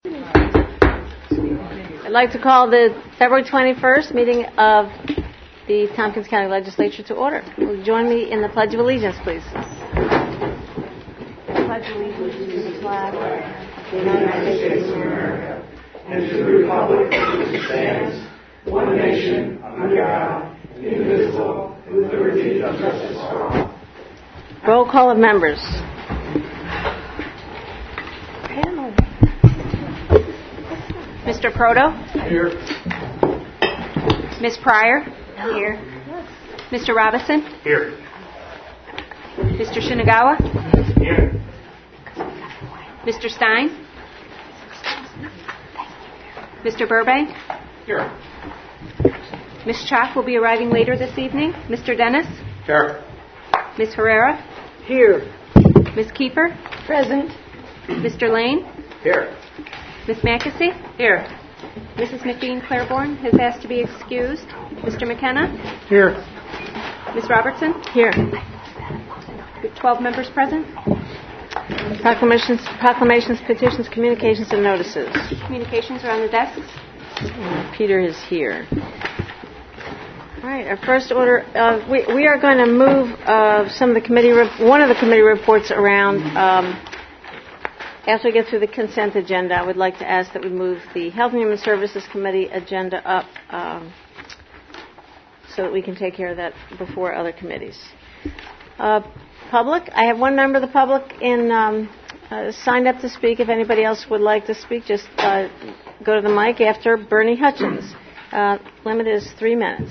I'd like to call the February 21st meeting of the Tompkins County Legislature to order. Will you join me in the Pledge of Allegiance, please? Pledge allegiance to the flag of the United States of America and to the republic for which it stands, one nation, under God, indivisible, with liberty and justice for all. Roll call of members. Mr. Proto? Here. Ms. Pryor? Here. Mr. Robinson? Here. Mr. Shinagawa? Here. Mr. Stein? Mr. Burbank? Here. Ms. Chalk will be arriving later this evening. Mr. Dennis? Here. Ms. Herrera? Here. Ms. Keeper? Present. Mr. Lane? Here. Ms. Mackesy? Here. Mrs. McBean Claiborne has asked to be excused. Mr. McKenna? Here. Ms. Robertson? Here. 12 members present. Proclamations, petitions, communications, and notices. Communications are on the desks. Peter is here. All right, our first order, we are going to move one of the committee reports around. After we get through the consent agenda, I would like to ask that we move the Health and Human Services Committee agenda up so that we can take care of that before other committees. Public, I have one member of the public signed up to speak. If anybody else would like to speak, just go to the mic after Bernie Hutchins. Limit is 3 minutes.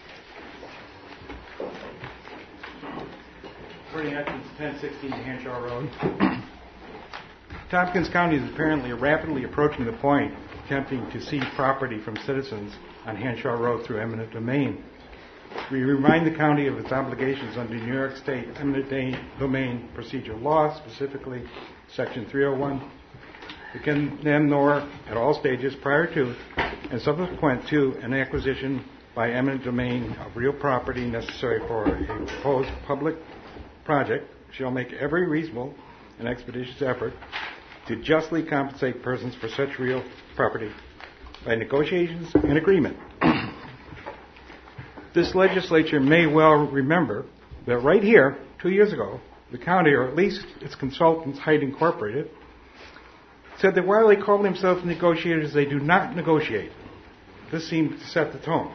Bernie Hutchins, 1016 Hanshaw Road. Tompkins County is apparently rapidly approaching the point attempting to seize property from citizens on Hanshaw Road through eminent domain. We remind the county of its obligations under New York State eminent domain procedure law, specifically Section 301. We condemn nor at all stages prior to and subsequent to an acquisition by eminent domain of real property necessary for a proposed public project shall make every reasonable and expeditious effort to justly compensate persons for such real property by negotiations and agreement. This legislature may well remember that right here, 2 years ago, the county, or at least its consultants, Hyde Incorporated, said that while they call themselves negotiators, they do not negotiate. This seemed to set the tone.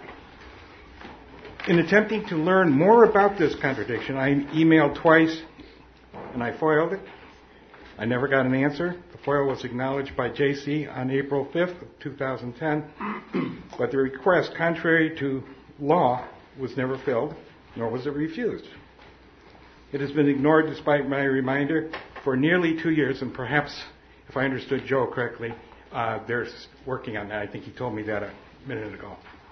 In attempting to learn more about this contradiction, I emailed twice and I foiled it. I never got an answer. The FOIL was acknowledged by JC on April 5th of 2010, but the request, contrary to law, was never filled, nor was it refused. It has been ignored despite my reminder for nearly 2 years, and perhaps, if I understood Joe correctly, they're working on that. I think he told me that a minute ago.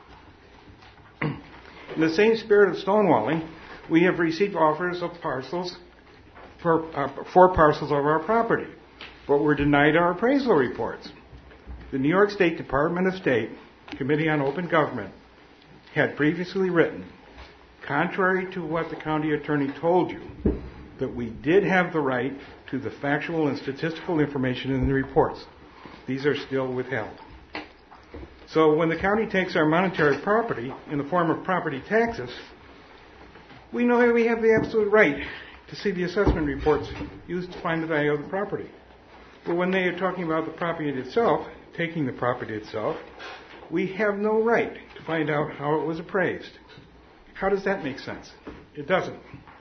In the same spirit of stonewalling, we have received offers of parcels for 4 parcels of our property, but were denied our appraisal reports. The New York State Department of State Committee on Open Government had previously written, contrary to what the county attorney told you, that we did have the right to the factual and statistical information in the reports. These are still withheld. So when the county takes our monetary property in the form of property taxes, we know that we have the absolute right to see the assessment reports used to find the value of the property. But when they are talking about the property itself, taking the property itself, we have no right to find out how it was appraised. How does that make sense? It doesn't.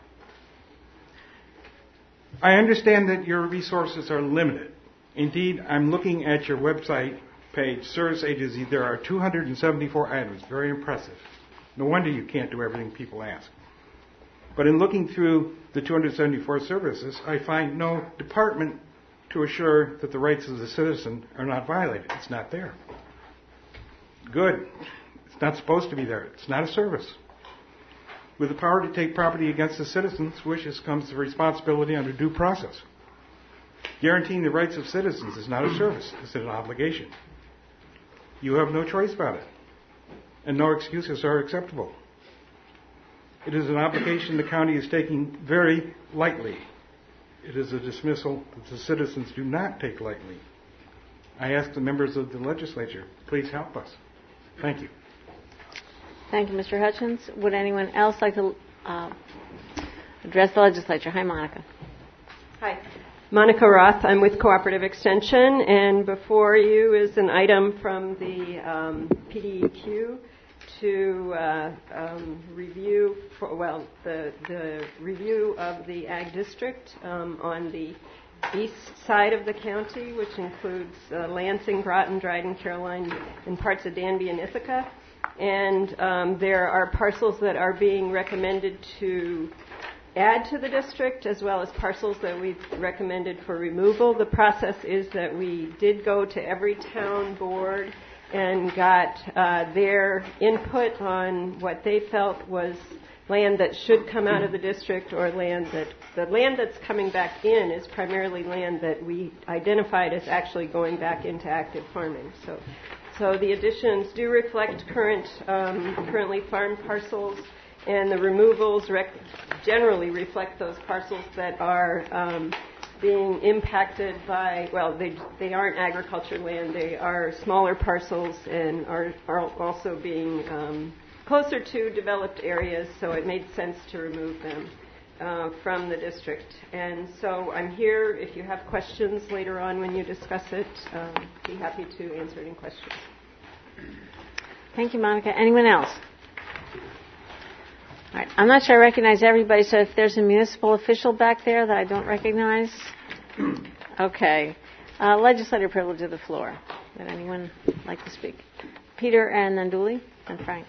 I understand that your resources are limited. Indeed, I'm looking at your website page, Service Agency. There are 274 items. Very impressive. No wonder you can't do everything people ask. But in looking through the 274 services, I find no department to assure that the rights of the citizen are not violated. It's not there. Good. It's not supposed to be there. It's not a service. With the power to take property against the citizen's wishes comes the responsibility under due process. Guaranteeing the rights of citizens is not a service. It's an obligation. You have no choice about it. And no excuses are acceptable. It is an obligation the county is taking very lightly. It is a dismissal that the citizens do not take lightly. I ask the members of the legislature, please help us. Thank you. Thank you, Mr. Hutchins. Would anyone else like to address the legislature? Hi, Monica. Hi. Monica Roth. I'm with Cooperative Extension, and before you is an item from the PDEQ to review, the review of the Ag District on the east side of the county, which includes Lansing, Groton, Dryden, Caroline, and parts of Danby and Ithaca. And there are parcels that are being recommended to add to the district, as well as parcels that we've recommended for removal. The process is that we did go to every town board and got their input on what they felt was land that should come out of the district, or land that the land that's coming back in is primarily land that we identified as actually going back into active farming. So the additions do reflect currently farmed parcels, and the removals generally reflect those parcels that are being impacted by, well, they aren't agriculture land, they are smaller parcels and are also being closer to developed areas, so it made sense to remove them from the district. And so I'm here if you have questions later on when you discuss it. Be happy to answer any questions. Thank you, Monica. Anyone else? All right. I'm not sure I recognize everybody, so if there's a municipal official back there that I don't recognize. Okay. Legislative privilege of the floor. Would anyone like to speak? Peter, and then Dooley, and Frank.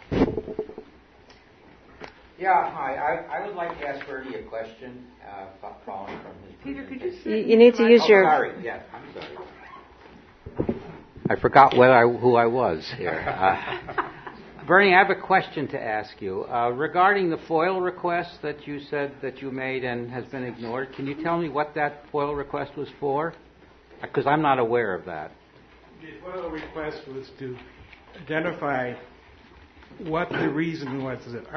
Yeah, hi. I would like to ask Bertie a question following from his Peter, could you You need to use your... Sorry. Yeah, I'm sorry. I forgot who I was here. Bernie, I have a question to ask you. Regarding the FOIL request that you said that you made and has been ignored, can you tell me what that FOIL request was for? Because I'm not aware of that. The FOIL request was to identify what the reason was that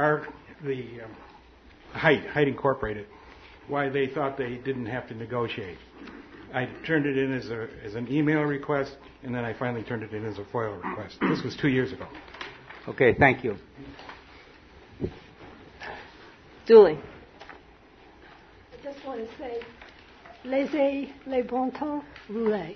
Height Incorporated, why they thought they didn't have to negotiate. I turned it in as an email request, and then I finally turned it in as a FOIL request. This was 2 years ago. Okay, thank you. Dooley. I just want to say, laissez les bon temps rouler.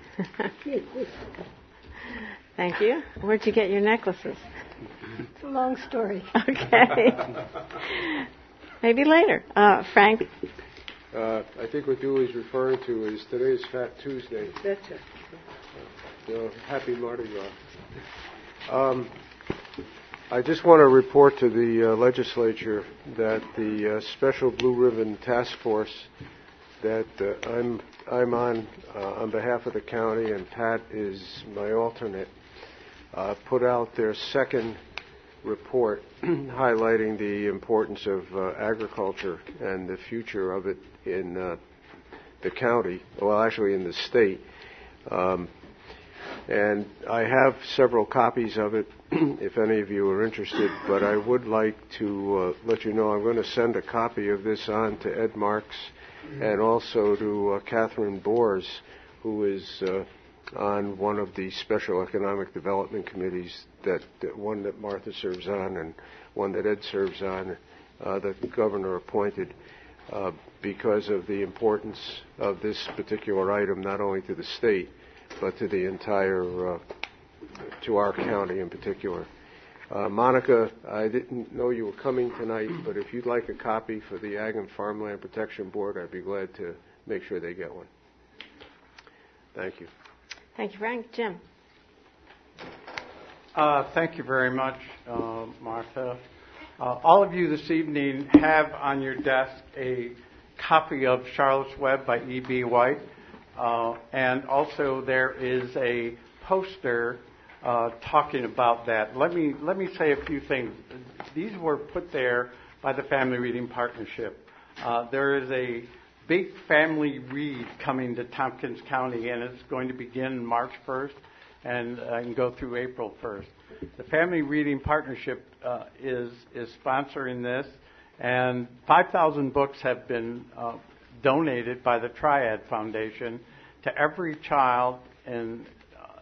Thank you. Where'd you get your necklaces? It's a long story. Okay. Maybe later. Frank? I think what Dooley's referring to is today's Fat Tuesday. That's it. Happy Mardi Gras. I just want to report to the legislature that the Special Blue Ribbon Task Force that I'm on behalf of the county, and Pat is my alternate, put out their second report highlighting the importance of agriculture and the future of it in the county, well, actually in the state. And I have several copies of it if any of you are interested, but I would like to let you know I'm going to send a copy of this on to Ed Marks and also to Catherine Bors, who is on one of the Special Economic Development Committees, that one that Martha serves on and one that Ed serves on, that the governor appointed, because of the importance of this particular item, not only to the state, but to the entire, to our county in particular. Monica, I didn't know you were coming tonight, but if you'd like a copy for the Ag and Farmland Protection Board, I'd be glad to make sure they get one. Thank you. Thank you, Frank. Jim? Thank you very much, Martha. All of you this evening have on your desk a copy of Charlotte's Web by E.B. White. And also there is a poster talking about that. Let me say a few things. These were put there by the Family Reading Partnership. There is a big family read coming to Tompkins County, and it's going to begin March 1st and go through April 1st. The Family Reading Partnership is sponsoring this, and 5,000 books have been donated by the Triad Foundation to every child in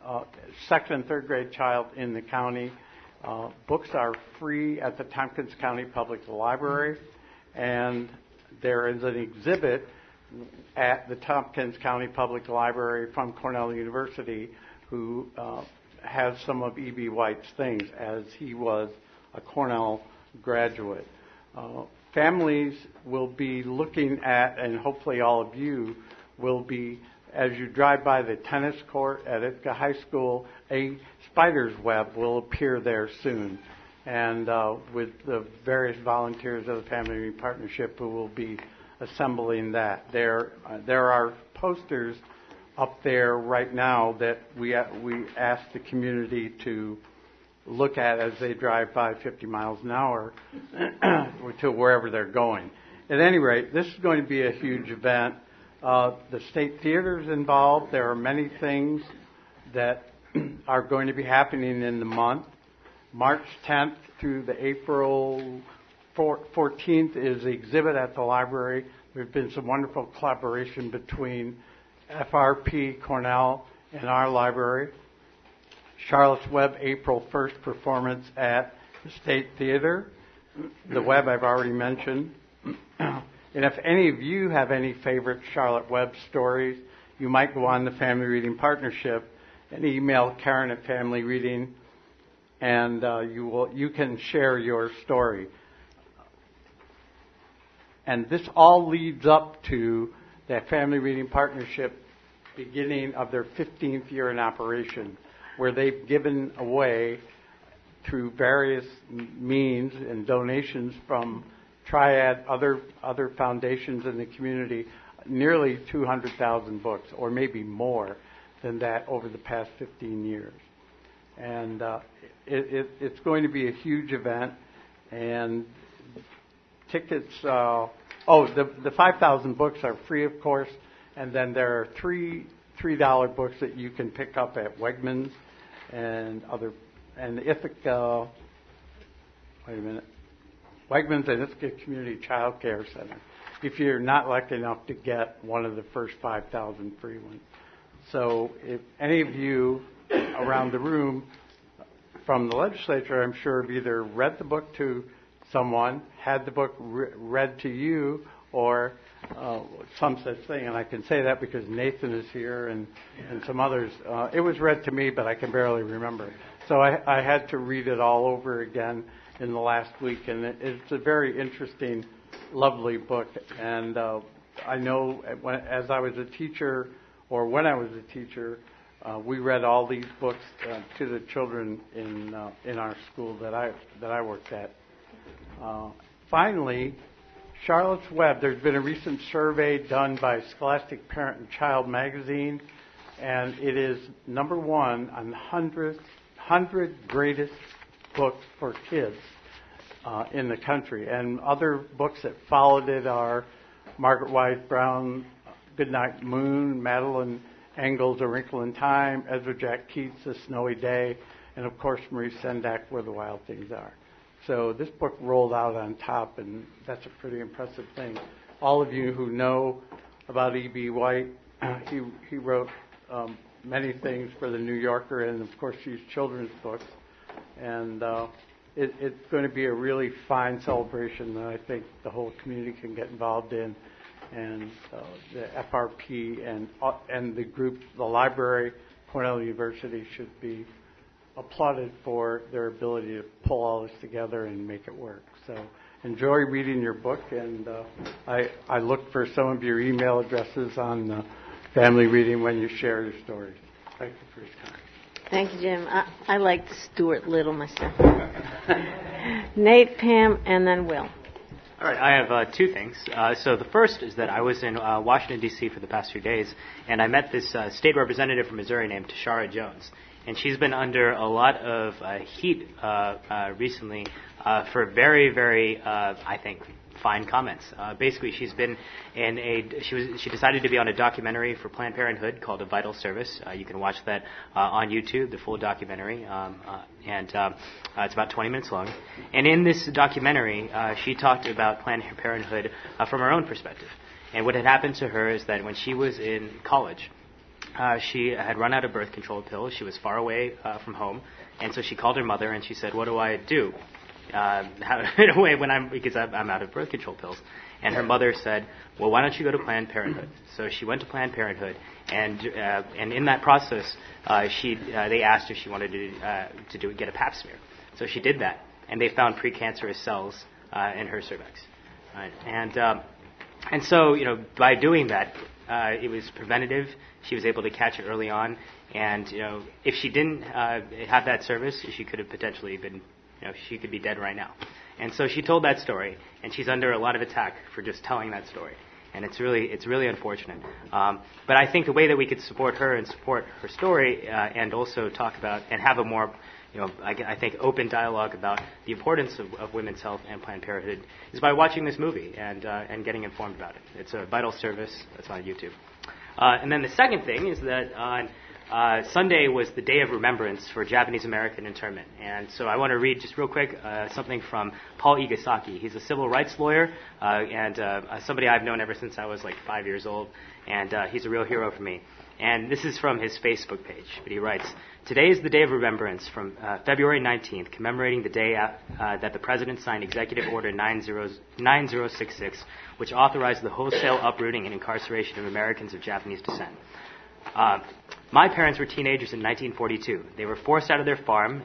second and third grade child in the county. Books are free at the Tompkins County Public Library, and there is an exhibit at the Tompkins County Public Library from Cornell University who has some of E.B. White's things, as he was a Cornell graduate. Families will be looking at, and hopefully all of you will be, as you drive by the tennis court at Ithaca High School, a spider's web will appear there soon. And with the various volunteers of the Family Reading Partnership who will be assembling that. There are posters up there right now that we ask the community to look at as they drive by 50 miles an hour to wherever they're going. At any rate, this is going to be a huge event. The State Theater is involved. There are many things that are going to be happening in the month. March 10th through the April 14th is the exhibit at the library. There's been some wonderful collaboration between FRP, Cornell, and our library. Charlotte's Web, April 1st performance at the State Theater. The Web I've already mentioned. And if any of you have any favorite Charlotte Web stories, you might go on the Family Reading Partnership and email Karen at Family Reading, and you can share your story. And this all leads up to that Family Reading Partnership beginning of their 15th year in operation, where they've given away through various means and donations from Triad, other foundations in the community, nearly 200,000 books, or maybe more than that over the past 15 years. And it's going to be a huge event, and tickets, the 5,000 books are free, of course, and then there are $3 books that you can pick up at Wegmans and Ithaca, Wegmans and Ithaca Community Child Care Center, if you're not lucky enough to get one of the first 5,000 free ones. So if any of you around the room from the legislature, I'm sure, have either read the book to someone, had the book read to you, or some such thing. And I can say that because Nathan is here and some others. It was read to me, but I can barely remember. So I had to read it all over again in the last week, and it's a very interesting, lovely book. And I know when I was a teacher, we read all these books to the children in our school that I worked at. Finally, Charlotte's Web. There's been a recent survey done by Scholastic Parent and Child magazine, and it is number one on the 100 greatest books for kids in the country. And other books that followed it are Margaret Wise Brown, Goodnight Moon, Madeline Engel's A Wrinkle in Time, Ezra Jack Keats' A Snowy Day, and of course Marie Sendak, Where the Wild Things Are. So this book rolled out on top, and that's a pretty impressive thing. All of you who know about E.B. White, he wrote many things for the New Yorker, and of course these children's books. And it's going to be a really fine celebration that I think the whole community can get involved in. And the FRP and the group, the library, Cornell University, should be applauded for their ability to pull all this together and make it work. So enjoy reading your book, and I look for some of your email addresses on Family Reading when you share your stories. Thank you for your time. Thank you, Jim. I like Stuart Little myself. Nate, Pam, and then Will. All right, I have two things. So the first is that I was in Washington, D.C. for the past few days, and I met this state representative from Missouri named Tashara Jones. And she's been under a lot of heat recently for very, very, I think, fine comments. Basically, she's been she decided to be on a documentary for Planned Parenthood called A Vital Service. You can watch that on YouTube, the full documentary, and it's about 20 minutes long. And in this documentary, she talked about Planned Parenthood from her own perspective. And what had happened to her is that when she was in college, she had run out of birth control pills. She was far away from home, and so she called her mother and she said, "What do I do? In a way, because I'm out of birth control pills." And her mother said, "Well, why don't you go to Planned Parenthood?" So she went to Planned Parenthood, and in that process, they asked if she wanted to get a Pap smear. So she did that, and they found precancerous cells in her cervix. Right? And so, by doing that, it was preventative. She was able to catch it early on, and if she didn't have that service, she could have potentially been, she could be dead right now. And so she told that story, and she's under a lot of attack for just telling that story, and it's really unfortunate. But I think the way that we could support her and support her story, and also talk about and have a more I think open dialogue about the importance of women's health and Planned Parenthood is by watching this movie and getting informed about it. It's a vital service that's on YouTube. And then the second thing is that on Sunday was the Day of Remembrance for Japanese American internment. And so I want to read just real quick something from Paul Igasaki. He's a civil rights lawyer and somebody I've known ever since I was like 5 years old. And he's a real hero for me. And this is from his Facebook page. But he writes, "Today is the Day of Remembrance from February 19th, commemorating the day that the President signed Executive Order 9066, which authorized the wholesale uprooting and incarceration of Americans of Japanese descent. My parents were teenagers in 1942. They were forced out of their farm,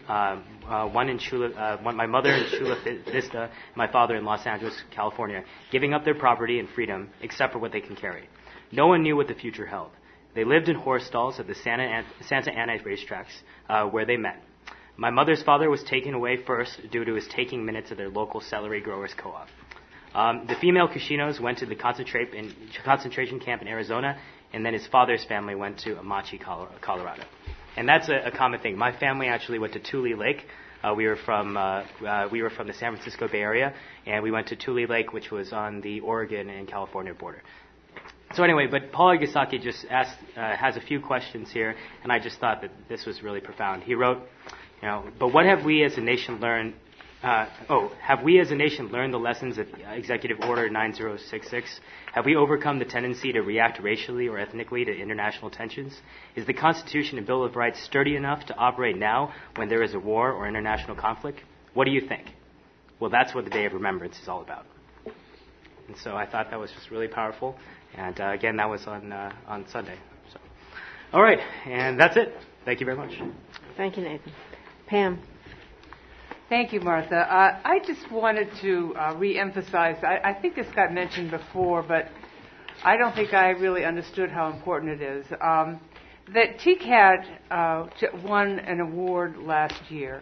my mother in Chula Vista, my father in Los Angeles, California, giving up their property and freedom except for what they can carry. No one knew what the future held. They lived in horse stalls at the Santa Ana racetracks where they met. My mother's father was taken away first due to his taking minutes at their local celery growers co-op. The female Kushinos went to the concentration camp in Arizona, and then his father's family went to Amachi, Colorado. And that's a common thing. My family actually went to Tule Lake. We were from the San Francisco Bay Area, and we went to Tule Lake, which was on the Oregon and California border. So anyway, but Paul Igasaki just has a few questions here, and I just thought that this was really profound. He wrote, but what have we as a nation learned? Have we as a nation learned the lessons of Executive Order 9066? Have we overcome the tendency to react racially or ethnically to international tensions? Is the Constitution and Bill of Rights sturdy enough to operate now when there is a war or international conflict? What do you think? Well, that's what the Day of Remembrance is all about. And so I thought that was just really powerful. And again, that was on Sunday. So, all right, and that's it. Thank you very much. Thank you, Nathan. Pam. Thank you, Martha. I just wanted to reemphasize, I think this got mentioned before, but I don't think I really understood how important it is, that TCAT won an award last year.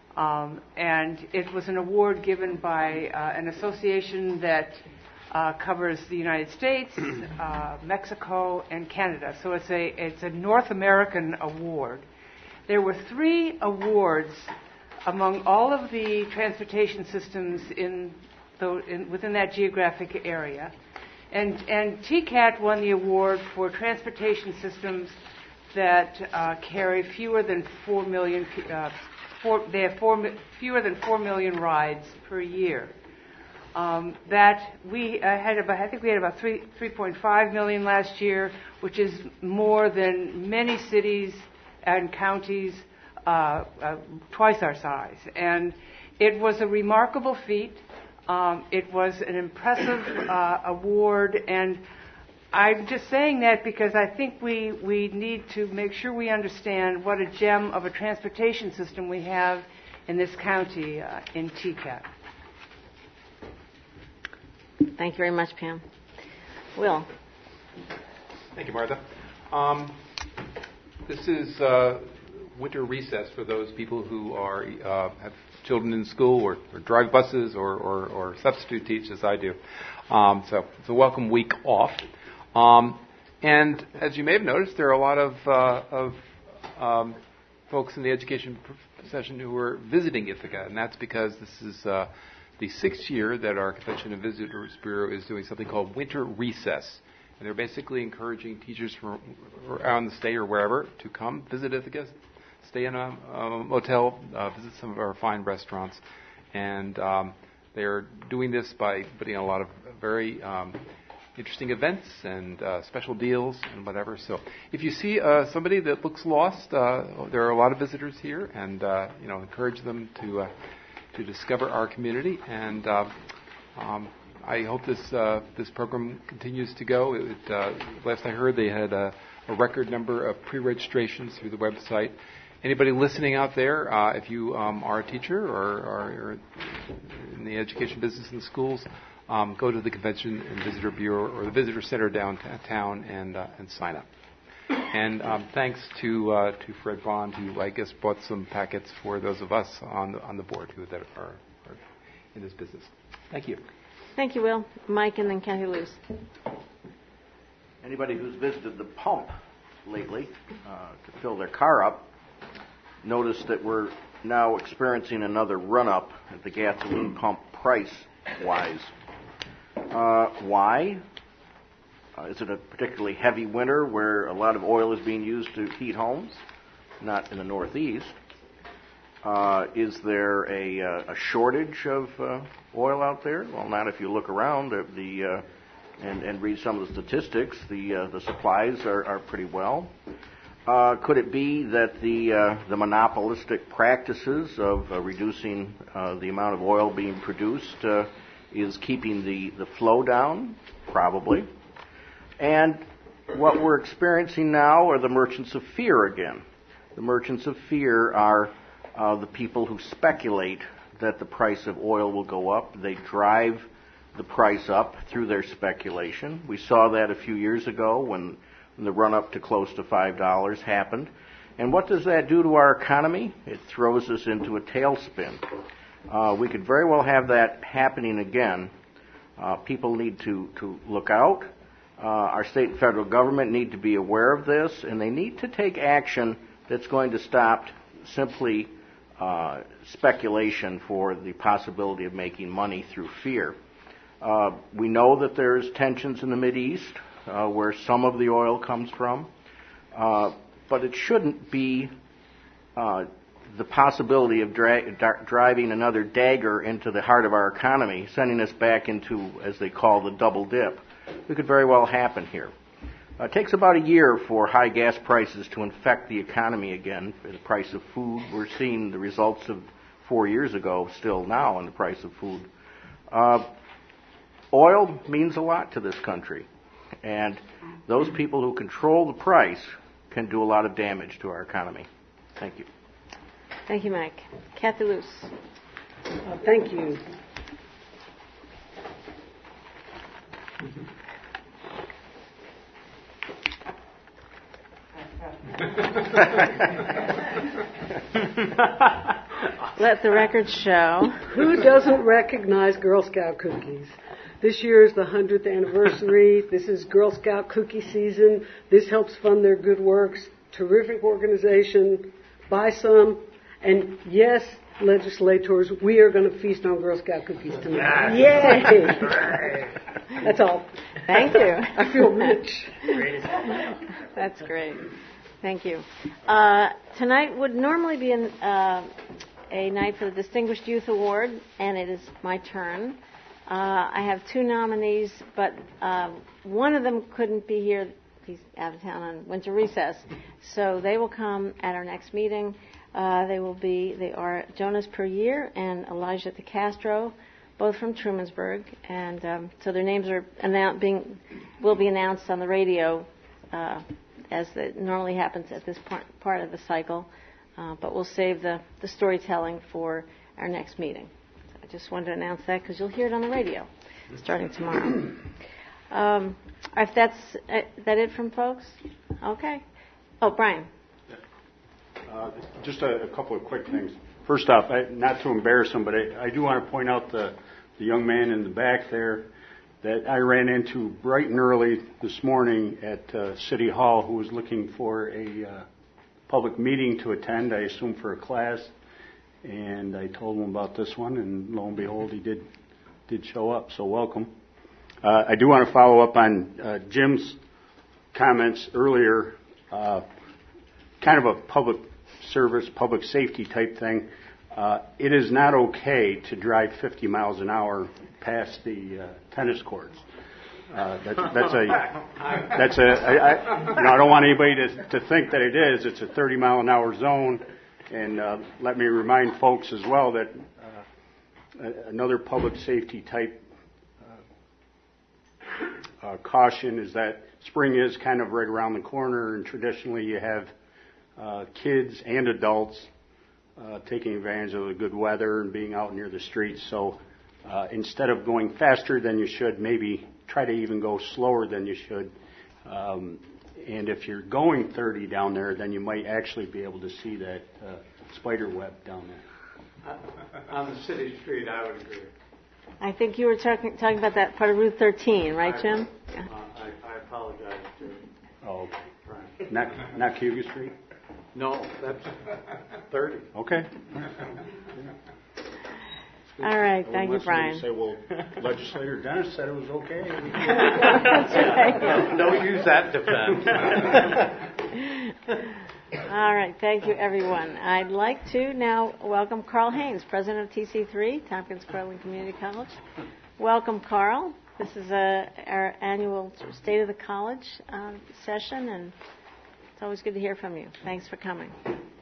And it was an award given by an association that covers the United States, Mexico, and Canada. So it's a North American award. There were 3 awards among all of the transportation systems within that geographic area. And TCAT won the award for transportation systems that carry fewer than 4 million they have fewer than 4 million rides per year. That we had about 3.5 million last year, which is more than many cities and counties twice our size. And it was a remarkable feat. It was an impressive award, and I'm just saying that because I think we need to make sure we understand what a gem of a transportation system we have in this county in TCAT. Thank you very much, Pam. Will. Thank you, Martha. This is winter recess for those people who have children in school or drive buses or substitute teach as I do. So it's a welcome week off. And as you may have noticed, there are a lot of folks in the education profession who are visiting Ithaca, and that's because this is the 6th year that our Convention and Visitors Bureau is doing something called Winter Recess. And they're basically encouraging teachers from around the state or wherever to come visit Ithaca, stay in a motel, visit some of our fine restaurants. And they're doing this by putting a lot of very interesting events and special deals and whatever. So if you see somebody that looks lost, there are a lot of visitors here, and encourage them to discover our community. And I hope this program continues to go. Last I heard, they had a record number of pre-registrations through the website. Anybody listening out there, if you are a teacher or are in the education business in the schools, go to the Convention and Visitor Bureau or the Visitor Center downtown and sign up. And thanks to Fred Bond, who I guess bought some packets for those of us on the board who that are in this business. Thank you. Thank you, Will. Mike, and then Kathy Luce. Anybody who's visited the pump lately to fill their car up noticed that we're now experiencing another run-up at the gasoline pump price-wise. Why? Is it a particularly heavy winter where a lot of oil is being used to heat homes? Not in the Northeast. Is there a shortage of oil out there? Well, not if you look around and read some of the statistics. The supplies are pretty well. Could it be that the monopolistic practices of reducing the amount of oil being produced is keeping the flow down? Probably. And what we're experiencing now are the merchants of fear again. The merchants of fear are the people who speculate that the price of oil will go up. They drive the price up through their speculation. We saw that a few years ago when the run-up to close to $5 happened. And what does that do to our economy? It throws us into a tailspin. We could very well have that happening again. People need to look out. Our state and federal government need to be aware of this, and they need to take action that's going to stop simply speculation for the possibility of making money through fear. We know that there's tensions in the Mideast, where some of the oil comes from, but it shouldn't be the possibility of driving another dagger into the heart of our economy, sending us back into, as they call, the double dip. It could very well happen here. It takes about a year for high gas prices to infect the economy again. The price of food, we're seeing the results of 4 years ago still now in the price of food. Oil means a lot to this country, and those people who control the price can do a lot of damage to our economy. Thank you. Thank you, Mike. Kathy Luce. Thank you. Let the record show. Who doesn't recognize Girl Scout cookies? This year is the 100th anniversary. This is Girl Scout cookie season. This helps fund their good works. Terrific organization. Buy some. And yes, legislators, we are going to feast on Girl Scout cookies tonight. Yay! That's all. Thank you. I feel rich. That's great. Thank you. Tonight would normally be a night for the Distinguished Youth Award, and it is my turn. I have two nominees, but one of them couldn't be here. He's out of town on winter recess. So they will come at our next meeting. They are Jonas Puryear and Elijah DeCastro, both from Trumansburg. And so their names are will be announced on the radio as it normally happens at this part of the cycle. But we'll save the storytelling for our next meeting. So I just wanted to announce that because you'll hear it on the radio starting tomorrow. If that's that it from folks? Okay. Oh, Brian. Just a couple of quick things. First off, not to embarrass him, but I do want to point out the young man in the back there that I ran into bright and early this morning at City Hall who was looking for a public meeting to attend, I assume for a class, and I told him about this one, and lo and behold, he did show up, so welcome. I do want to follow up on Jim's comments earlier, kind of a public service, public safety type thing. It is not okay to drive 50 miles an hour past the tennis courts. I don't want anybody to think that it is. It's a 30-mile-an-hour zone, and let me remind folks as well that another public safety type caution is that spring is kind of right around the corner, and traditionally you have kids and adults taking advantage of the good weather and being out near the streets. So instead of going faster than you should, maybe try to even go slower than you should. And if you're going 30 down there, then you might actually be able to see that spider web down there. On the city street, I would agree. I think you were talking about that part of Route 13, right, Jim? Yeah. I apologize to. Oh, okay. Not Cuba Street? No, that's 30. Okay. All right, thank you, Brian. Say, well, Legislator Dennis said it was okay. That's right. Don't use that defense. All right, thank you, everyone. I'd like to now welcome Carl Haynes, President of TC3, Tompkins Cortland Community College. Welcome, Carl. This is our annual State of the College session, and it's always good to hear from you. Thanks for coming.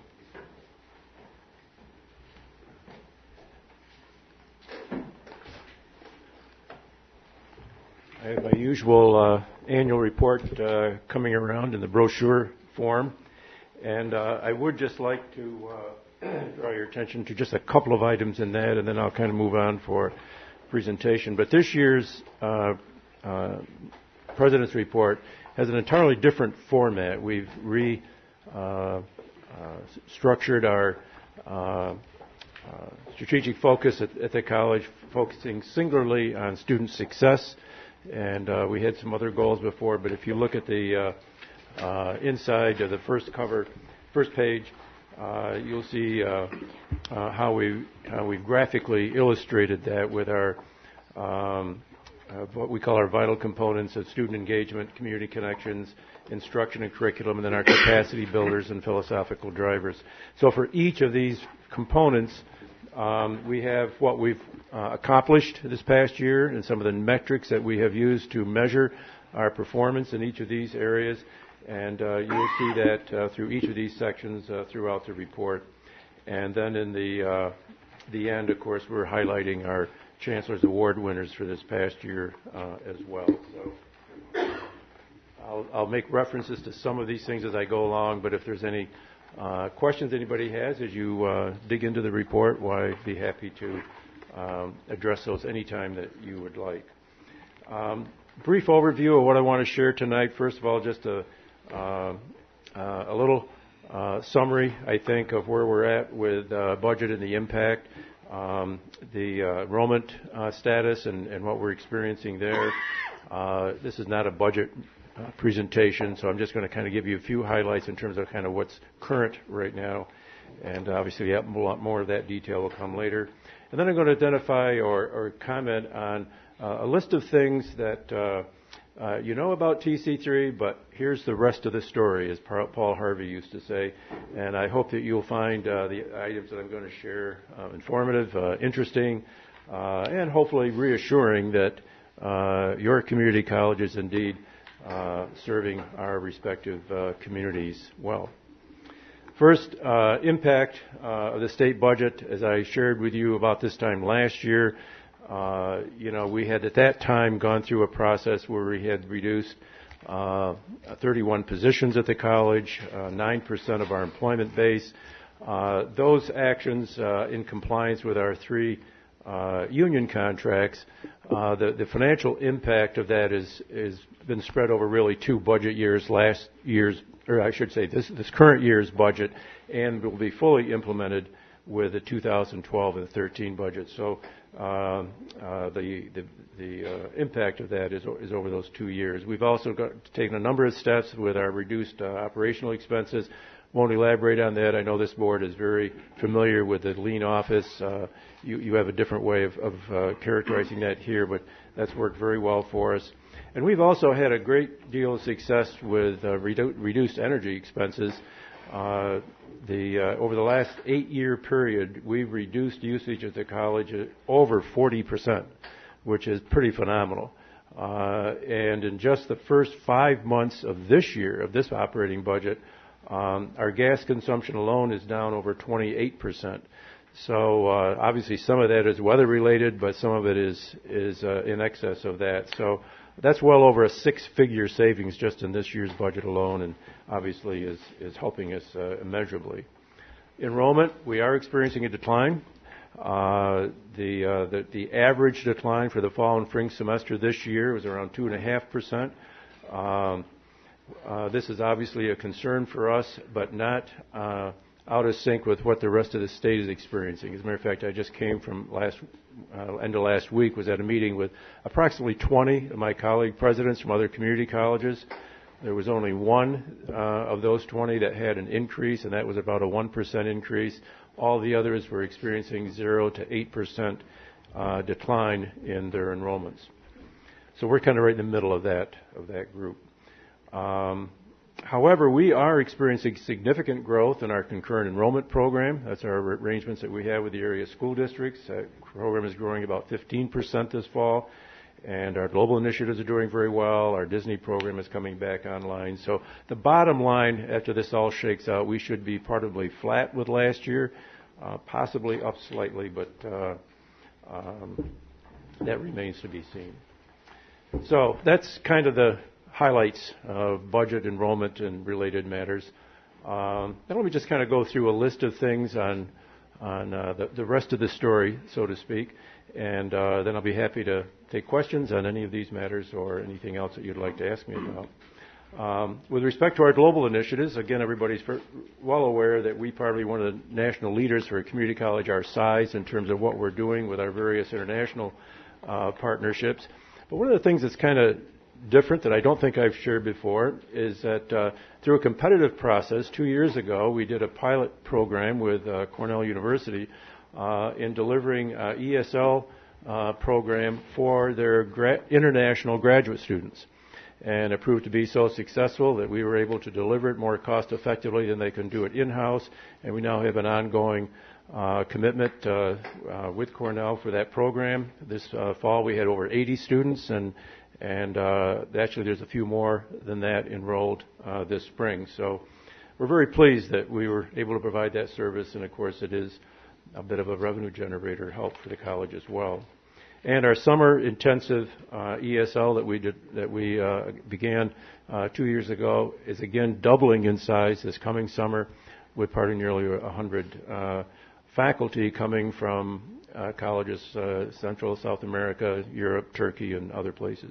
I have my usual annual report coming around in the brochure form, and I would just like to draw your attention to just a couple of items in that, and then I'll kind of move on for presentation. But this year's President's Report has an entirely different format. We've structured our strategic focus at the college, focusing singularly on student success. And we had some other goals before, but if you look at the inside of the first page, you'll see how we've graphically illustrated that with our what we call our vital components of student engagement, community connections, instruction and curriculum, and then our capacity builders and philosophical drivers. So for each of these components, we have what we've accomplished this past year and some of the metrics that we have used to measure our performance in each of these areas. And you'll see that through each of these sections throughout the report. And then in the end, of course, we're highlighting our Chancellor's Award winners for this past year as well. So I'll make references to some of these things as I go along, but if there's any questions anybody has as you dig into the report, well, I'd be happy to address those anytime that you would like. Brief overview of what I want to share tonight. First of all, just a little summary, I think, of where we're at with budget and the impact, the enrollment status and what we're experiencing there. This is not a budget presentation, so I'm just going to kind of give you a few highlights in terms of kind of what's current right now, and obviously a lot more of that detail will come later. And then I'm going to identify or comment on a list of things that you know about TC3, but here's the rest of the story, as Paul Harvey used to say, and I hope that you'll find the items that I'm going to share informative, interesting, and hopefully reassuring that your community college is indeed serving our respective communities well. First, impact of the state budget, as I shared with you about this time last year. We had at that time gone through a process where we had reduced 31 positions at the college, 9% of our employment base. Those actions in compliance with our 3 union contracts, the financial impact of that is been spread over really 2 budget years, last year's, or I should say this current year's budget, and will be fully implemented with the 2012 and 13 budget. So the impact of that is over those 2 years. We've also taken a number of steps with our reduced operational expenses. Won't elaborate on that. I know this board is very familiar with the lean office. You have a different way of characterizing that here, but that's worked very well for us. And we've also had a great deal of success with reduced energy expenses. Over the last 8-year period, we've reduced usage at the college over 40%, which is pretty phenomenal. And in just the first 5 months of this year, of this operating budget, our gas consumption alone is down over 28%. So obviously some of that is weather related, but some of it is in excess of that. So that's well over a six-figure savings just in this year's budget alone, and obviously is helping us immeasurably. Enrollment, we are experiencing a decline. The average decline for the fall and spring semester this year was around 2.5%. This is obviously a concern for us, but not out of sync with what the rest of the state is experiencing. As a matter of fact, I just came from end of last week, was at a meeting with approximately 20 of my colleague presidents from other community colleges. There was only one of those 20 that had an increase, and that was about a 1% increase. All the others were experiencing 0 to 8% decline in their enrollments. So we're kind of right in the middle of that group. However, we are experiencing significant growth in our concurrent enrollment program. That's our arrangements that we have with the area school districts. That program is growing about 15% this fall. And our global initiatives are doing very well. Our Disney program is coming back online. So the bottom line, after this all shakes out, we should be probably flat with last year, possibly up slightly, but that remains to be seen. So that's kind of the highlights of budget, enrollment, and related matters. Now let me just kind of go through a list of things on the rest of the story, so to speak, and then I'll be happy to take questions on any of these matters or anything else that you'd like to ask me about. With respect to our global initiatives, again, everybody's well aware that we probably one of the national leaders for a community college our size in terms of what we're doing with our various international partnerships. But one of the things that's kind of different that I don't think I've shared before is that through a competitive process 2 years ago, we did a pilot program with Cornell University in delivering ESL program for their international graduate students. And it proved to be so successful that we were able to deliver it more cost effectively than they can do it in-house. And we now have an ongoing commitment with Cornell for that program. This fall we had over 80 students, and actually there's a few more than that enrolled this spring. So we're very pleased that we were able to provide that service, and of course it is a bit of a revenue generator help for the college as well. And our summer intensive ESL that we began 2 years ago is again doubling in size this coming summer, with probably nearly 100 faculty coming from colleges Central, South America, Europe, Turkey, and other places.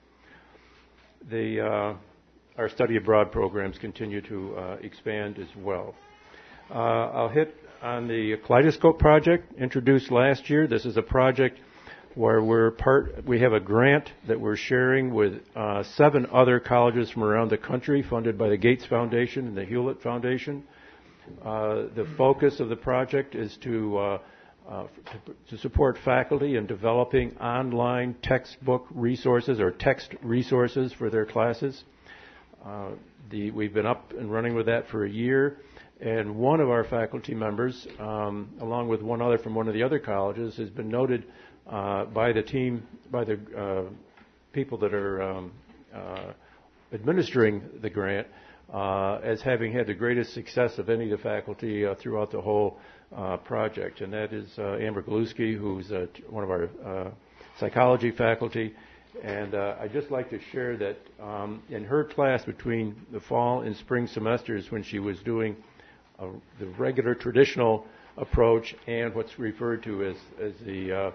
Our study abroad programs continue to expand as well. I'll hit on the Kaleidoscope project introduced last year. This is a project where we have a grant that we're sharing with 7 other colleges from around the country, funded by the Gates Foundation and the Hewlett Foundation. The focus of the project is to support faculty in developing online textbook resources or text resources for their classes. We've been up and running with that for a year. And one of our faculty members, along with one other from one of the other colleges, has been noted by the people that are administering the grant as having had the greatest success of any of the faculty throughout the whole project. And that is Amber Galuski, who's one of our psychology faculty. And I'd just like to share that in her class between the fall and spring semesters, when she was doing the regular traditional approach and what's referred to as the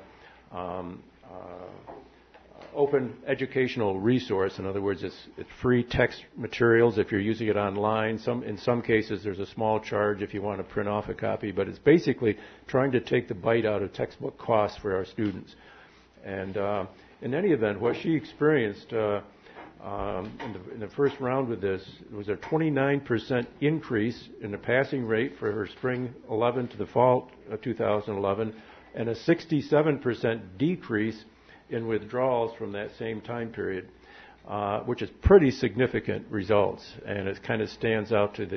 open educational resource. In other words, it's free text materials if you're using it online. In some cases, there's a small charge if you want to print off a copy, but it's basically trying to take the bite out of textbook costs for our students. And in any event, what she experienced in the first round with this was a 29% increase in the passing rate for her spring 11 to the fall of 2011, and a 67% decrease in withdrawals from that same time period, which is pretty significant results. And it kind of stands out to the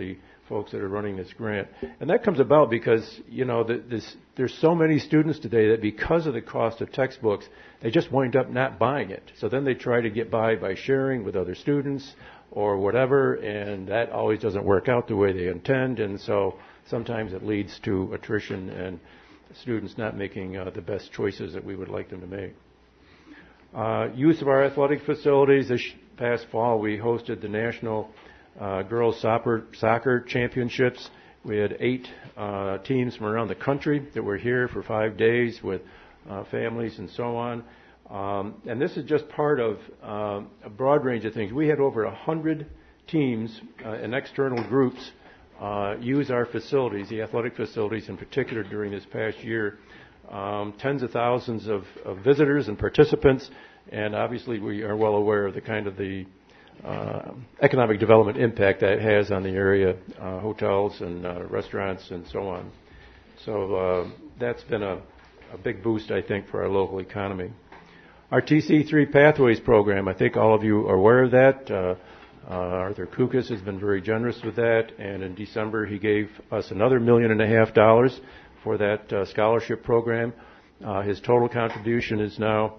folks that are running this grant. And that comes about because, there's so many students today that because of the cost of textbooks, they just wind up not buying it. So then they try to get by sharing with other students or whatever, and that always doesn't work out the way they intend, and so sometimes it leads to attrition and students not making the best choices that we would like them to make. Use of our athletic facilities. This past fall, we hosted the National Girls Soccer Championships. We had 8 teams from around the country that were here for 5 days with families and so on. And this is just part of a broad range of things. We had over 100 teams and external groups use our facilities, the athletic facilities in particular, during this past year. Tens of thousands of visitors and participants, and obviously we are well aware of the economic development impact that has on the area, hotels and restaurants and so on. So that's been a big boost, I think, for our local economy. Our TC3 Pathways program, I think all of you are aware of that. Arthur Kukas has been very generous with that, and in December he gave us another $1.5 million for that scholarship program. His total contribution is now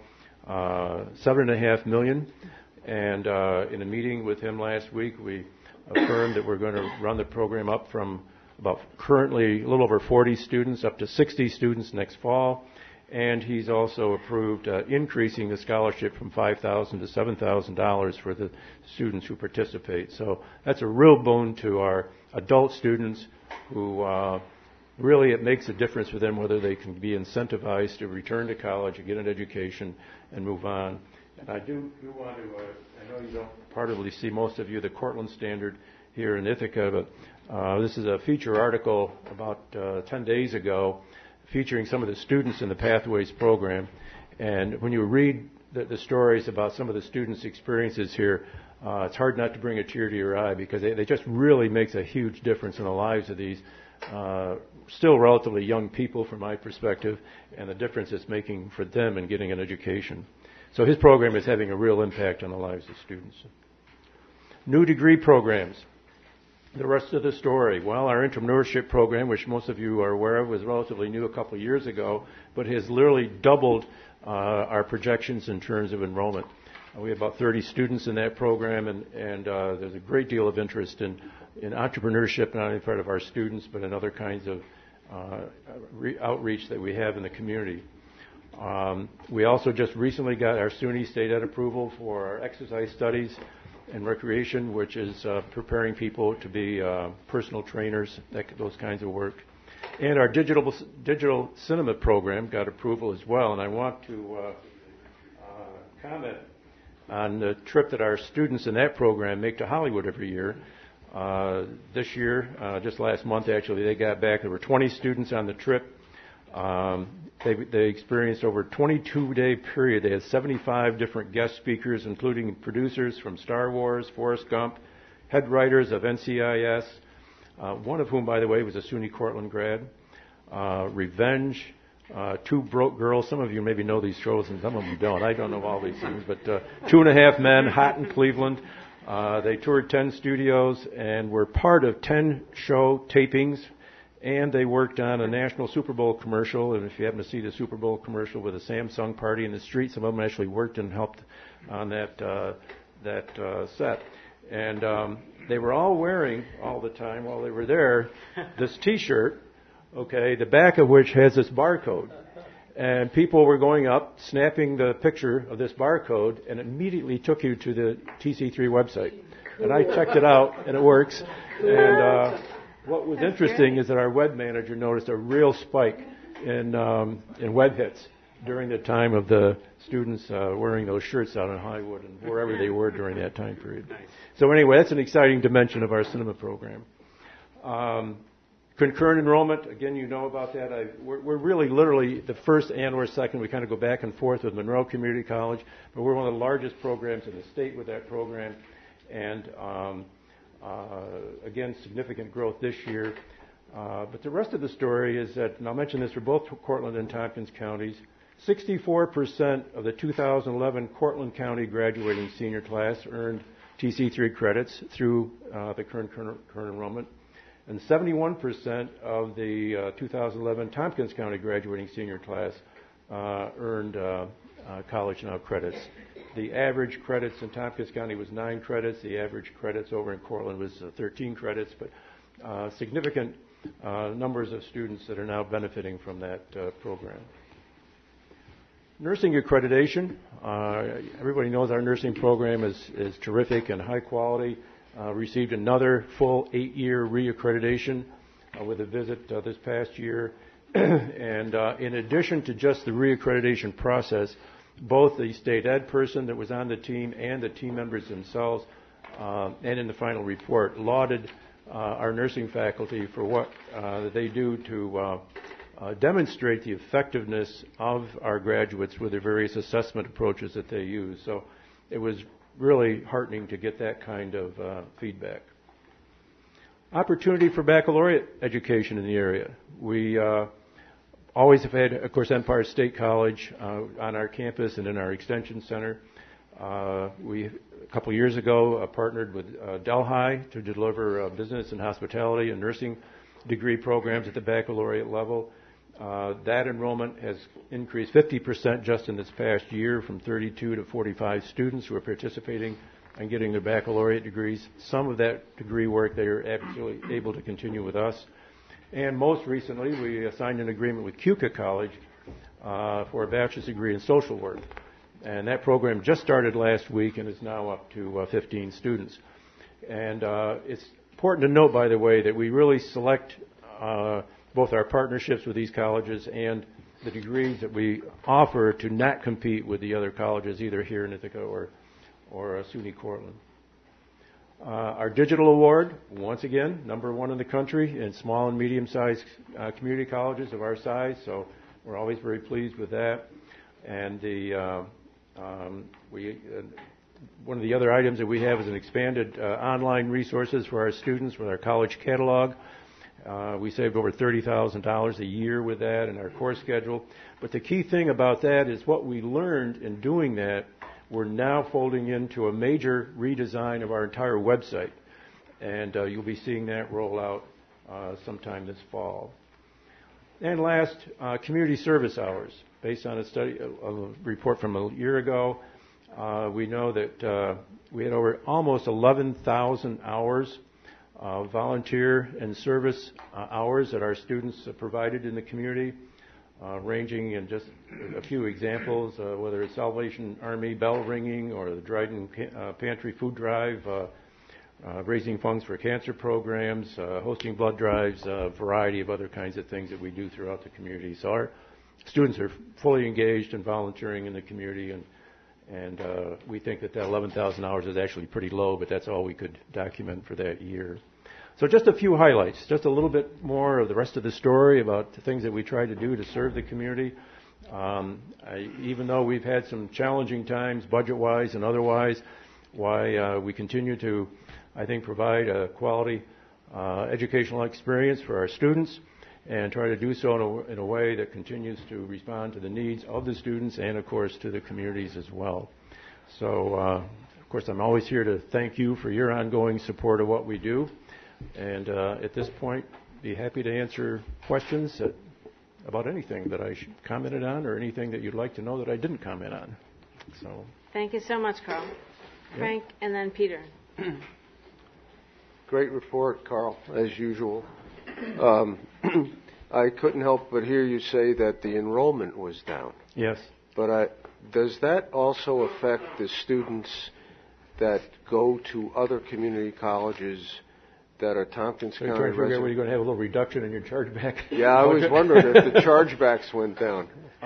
$7.5 million, and in a meeting with him last week, we affirmed that we're going to run the program up from about currently a little over 40 students up to 60 students next fall. And he's also approved increasing the scholarship from $5,000 to $7,000 for the students who participate. So that's a real boon to our adult students who really it makes a difference for them whether they can be incentivized to return to college and get an education and move on. And I do want to, I know you don't partly see most of you the Cortland Standard here in Ithaca, but this is a feature article about 10 days ago featuring some of the students in the Pathways program. And when you read the stories about some of the students' experiences here, it's hard not to bring a tear to your eye because they just really makes a huge difference in the lives of these still relatively young people from my perspective, and the difference it's making for them in getting an education. So his program is having a real impact on the lives of students. New degree programs. The rest of the story. Well, our entrepreneurship program, which most of you are aware of, was relatively new a couple of years ago, but has literally doubled our projections in terms of enrollment. We have about 30 students in that program, and there's a great deal of interest in entrepreneurship, not only part of our students, but in other kinds of outreach that we have in the community. We also just recently got our SUNY State Ed approval for our exercise studies and recreation, which is preparing people to be personal trainers, those kinds of work. And our digital cinema program got approval as well. And I want to comment on the trip that our students in that program make to Hollywood every year. This year, just last month actually, they got back. There were 20 students on the trip. They experienced over a 22-day period. They had 75 different guest speakers, including producers from Star Wars, Forrest Gump, head writers of NCIS, one of whom, by the way, was a SUNY Cortland grad, Revenge, Two Broke Girls. Some of you maybe know these shows, and some of them don't. I don't know all these things, but 2.5 Men, Hot in Cleveland. They toured 10 studios and were part of 10 show tapings. And they worked on a national Super Bowl commercial. And if you happen to see the Super Bowl commercial with a Samsung party in the street, some of them actually worked and helped on that set. And they were all wearing, all the time while they were there, this T-shirt, okay, the back of which has this barcode. And people were going up, snapping the picture of this barcode, and immediately took you to the TC3 website. Cool. And I checked it out, and it works. And what was interesting is that our web manager noticed a real spike in web hits during the time of the students wearing those shirts out in Hollywood and wherever they were during that time period. Nice. So anyway, that's an exciting dimension of our cinema program. Concurrent enrollment, again, you know about that. We're really literally the first and or second. We kind of go back and forth with Monroe Community College, but we're one of the largest programs in the state with that program. And again, significant growth this year. But the rest of the story is that, and I'll mention this for both Cortland and Tompkins counties, 64% of the 2011 Cortland County graduating senior class earned TC3 credits through the current enrollment. and 71% of the 2011 Tompkins County graduating senior class earned College Now credits. The average credits in Tompkins County was 9 credits. The average credits over in Cortland was 13 credits, but significant numbers of students that are now benefiting from that program. Nursing accreditation. Everybody knows our nursing program is terrific and high quality. Received another full 8-year reaccreditation with a visit this past year. And in addition to just the reaccreditation process, both the state ed person that was on the team and the team members themselves, and in the final report, lauded our nursing faculty for what they do to demonstrate the effectiveness of our graduates with the various assessment approaches that they use. So it was really heartening to get that kind of feedback. Opportunity for baccalaureate education in the area. We always have had, of course, Empire State College on our campus and in our extension center. We, a couple years ago, partnered with Delhi to deliver business and hospitality and nursing degree programs at the baccalaureate level. That enrollment has increased 50% just in this past year, from 32 to 45 students who are participating and getting their baccalaureate degrees. Some of that degree work they are absolutely able to continue with us. And most recently, we signed an agreement with Keuka College for a bachelor's degree in social work. And that program just started last week and is now up to 15 students. And it's important to note, by the way, that we really select both our partnerships with these colleges and the degrees that we offer to not compete with the other colleges, either here in Ithaca or SUNY Cortland. Our digital award, once again, #1 in the country in small and medium-sized community colleges of our size, so we're always very pleased with that. And one of the other items that we have is an expanded online resources for our students with our college catalog. We saved over $30,000 a year with that in our course schedule. But the key thing about that is what we learned in doing that, we're now folding into a major redesign of our entire website. And you'll be seeing that roll out sometime this fall. And last, community service hours. Based on a report from a year ago, we know that we had over almost 11,000 hours of volunteer and service hours that our students provided in the community, ranging in just a few examples, whether it's Salvation Army bell ringing or the Dryden Pantry food drive, raising funds for cancer programs, hosting blood drives, a variety of other kinds of things that we do throughout the community. So our students are fully engaged and volunteering in the community, and we think that 11,000 hours is actually pretty low, but that's all we could document for that year. So just a few highlights, just a little bit more of the rest of the story about the things that we try to do to serve the community. Even though we've had some challenging times budget-wise and otherwise, we continue to, I think, provide a quality educational experience for our students and try to do so in a way that continues to respond to the needs of the students and, of course, to the communities as well. So, of course, I'm always here to thank you for your ongoing support of what we do. And at this point, be happy to answer questions about anything that I commented on or anything that you'd like to know that I didn't comment on. So, thank you so much, Carl. Frank, and then Peter. Great report, Carl, as usual. I couldn't help but hear you say that the enrollment was down. Yes. But does that also affect the students that go to other community colleges that are Tompkins County residents? Were you going to have a little reduction in your chargeback? Yeah, I was wondering if the chargebacks went down.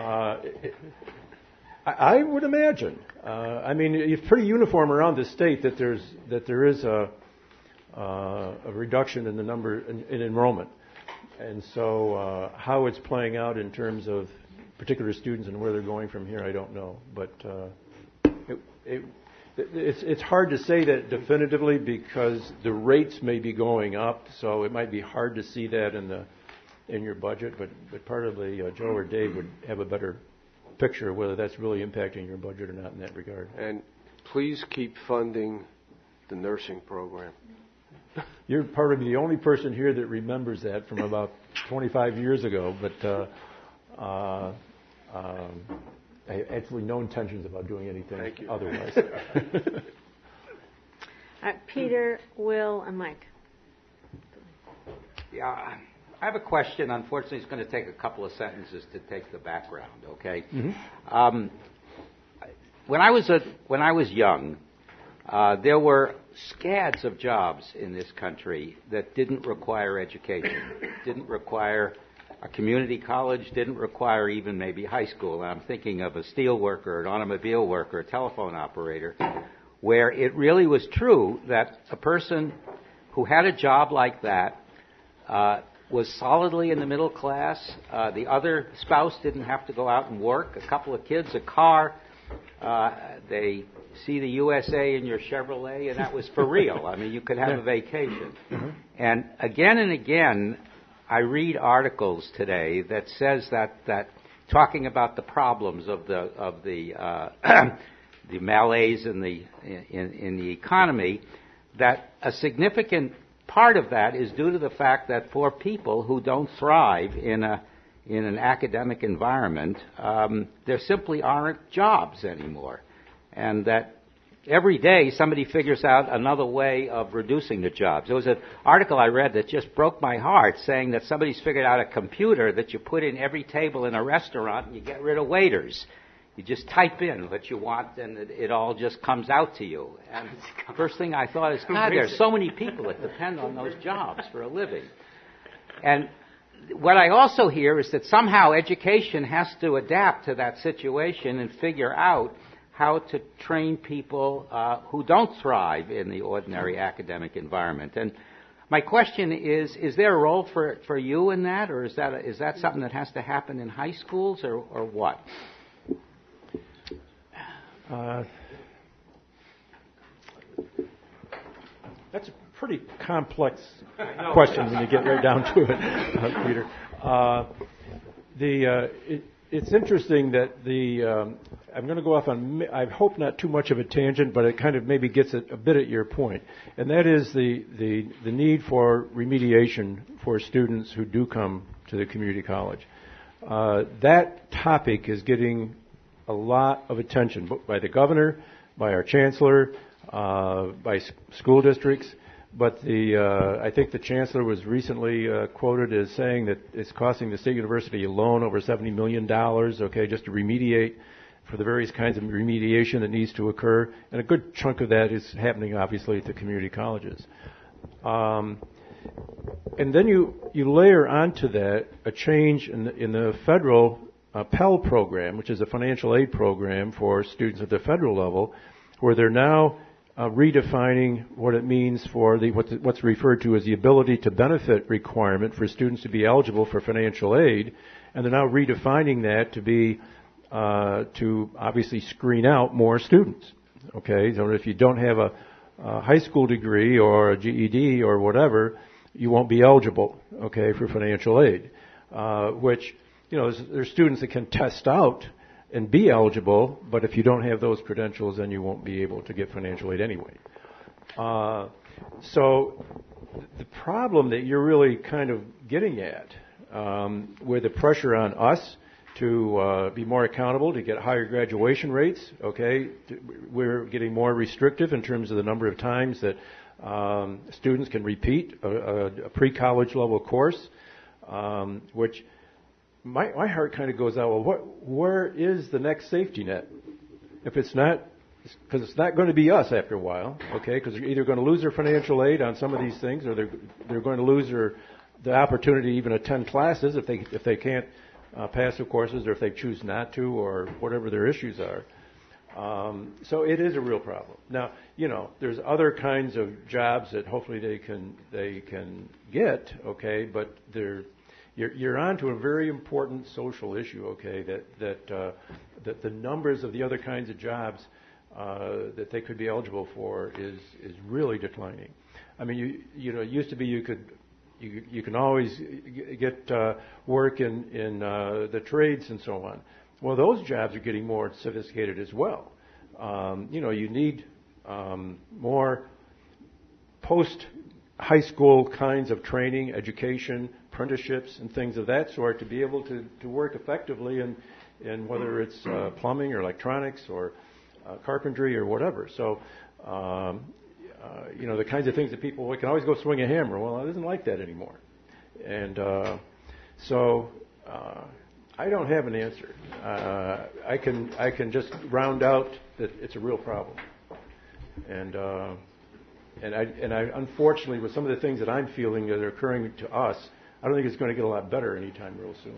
I would imagine. I mean, it's pretty uniform around the state that there is a reduction in the number in enrollment, and so how it's playing out in terms of particular students and where they're going from here, I don't know. But it's hard to say that definitively because the rates may be going up, so it might be hard to see that in your budget. But probably Joe or Dave would have a better picture of whether that's really impacting your budget or not in that regard. And please keep funding the nursing program. You're probably the only person here that remembers that from about 25 years ago, but I have absolutely no intentions about doing anything otherwise. Peter, Will, and Mike. Yeah, I have a question. Unfortunately, it's going to take a couple of sentences to take the background. Okay. Mm-hmm. When I was young, there were scads of jobs in this country that didn't require education, didn't require a community college, didn't require even maybe high school. And I'm thinking of a steel worker, an automobile worker, a telephone operator, where it really was true that a person who had a job like that was solidly in the middle class. The other spouse didn't have to go out and work. A couple of kids, a car. They see the USA in your Chevrolet, and that was for real. I mean, you could have a vacation. Mm-hmm. And again, I read articles today that says that talking about the problems of the the malaise in the economy, that a significant part of that is due to the fact that for people who don't thrive in an academic environment, there simply aren't jobs anymore, and that every day somebody figures out another way of reducing the jobs. There was an article I read that just broke my heart, saying that somebody's figured out a computer that you put in every table in a restaurant and you get rid of waiters. You just type in what you want, and it all just comes out to you. And the first thing I thought is, God, there are so many people that depend on those jobs for a living. And what I also hear is that somehow education has to adapt to that situation and figure out how to train people who don't thrive in the ordinary academic environment. And my question is there a role for you in that, or is that something that has to happen in high schools, or what? That's a pretty complex question when you get right down to it, Peter. It's interesting that I'm going to go off on, I hope not too much of a tangent, but it kind of maybe gets a bit at your point, and that is the need for remediation for students who do come to the community college. That topic is getting a lot of attention by the governor, by our chancellor, by school districts. But I think the chancellor was recently quoted as saying that it's costing the state university alone over $70 million, okay, just to remediate for the various kinds of remediation that needs to occur. And a good chunk of that is happening, obviously, at the community colleges. And then you layer onto that a change in the federal Pell program, which is a financial aid program for students at the federal level, where they're now redefining what it means for what's referred to as the ability to benefit requirement for students to be eligible for financial aid, and they're now redefining that to be to obviously screen out more students. Okay, so if you don't have a high school degree or a GED or whatever, you won't be eligible, okay, for financial aid, which, you know, there's students that can test out and be eligible, but if you don't have those credentials, then you won't be able to get financial aid anyway. So the problem that you're really kind of getting at, with the pressure on us to be more accountable, to get higher graduation rates, okay, we're getting more restrictive in terms of the number of times that students can repeat a pre-college level course, which my heart kind of goes out, well, where is the next safety net? If it's not, because it's not going to be us after a while, okay, because they're either going to lose their financial aid on some of these things, or they're going to lose the opportunity to even attend classes if they can't pass the courses, or if they choose not to, or whatever their issues are. So it is a real problem. Now, you know, there's other kinds of jobs that hopefully they can get, okay, but you're on to a very important social issue, okay, that the numbers of the other kinds of jobs that they could be eligible for is really declining. I mean, you know, it used to be you can always get work in the trades and so on. Well, those jobs are getting more sophisticated as well. You know, you need more post high school kinds of training, education, apprenticeships, and things of that sort to be able to work effectively in whether it's plumbing or electronics or carpentry or whatever. So, the kinds of things that people can always go swing a hammer. Well, it isn't like that anymore. And so I don't have an answer. I can just round out that it's a real problem. And I unfortunately, with some of the things that I'm feeling that are occurring to us, I don't think it's going to get a lot better anytime real soon.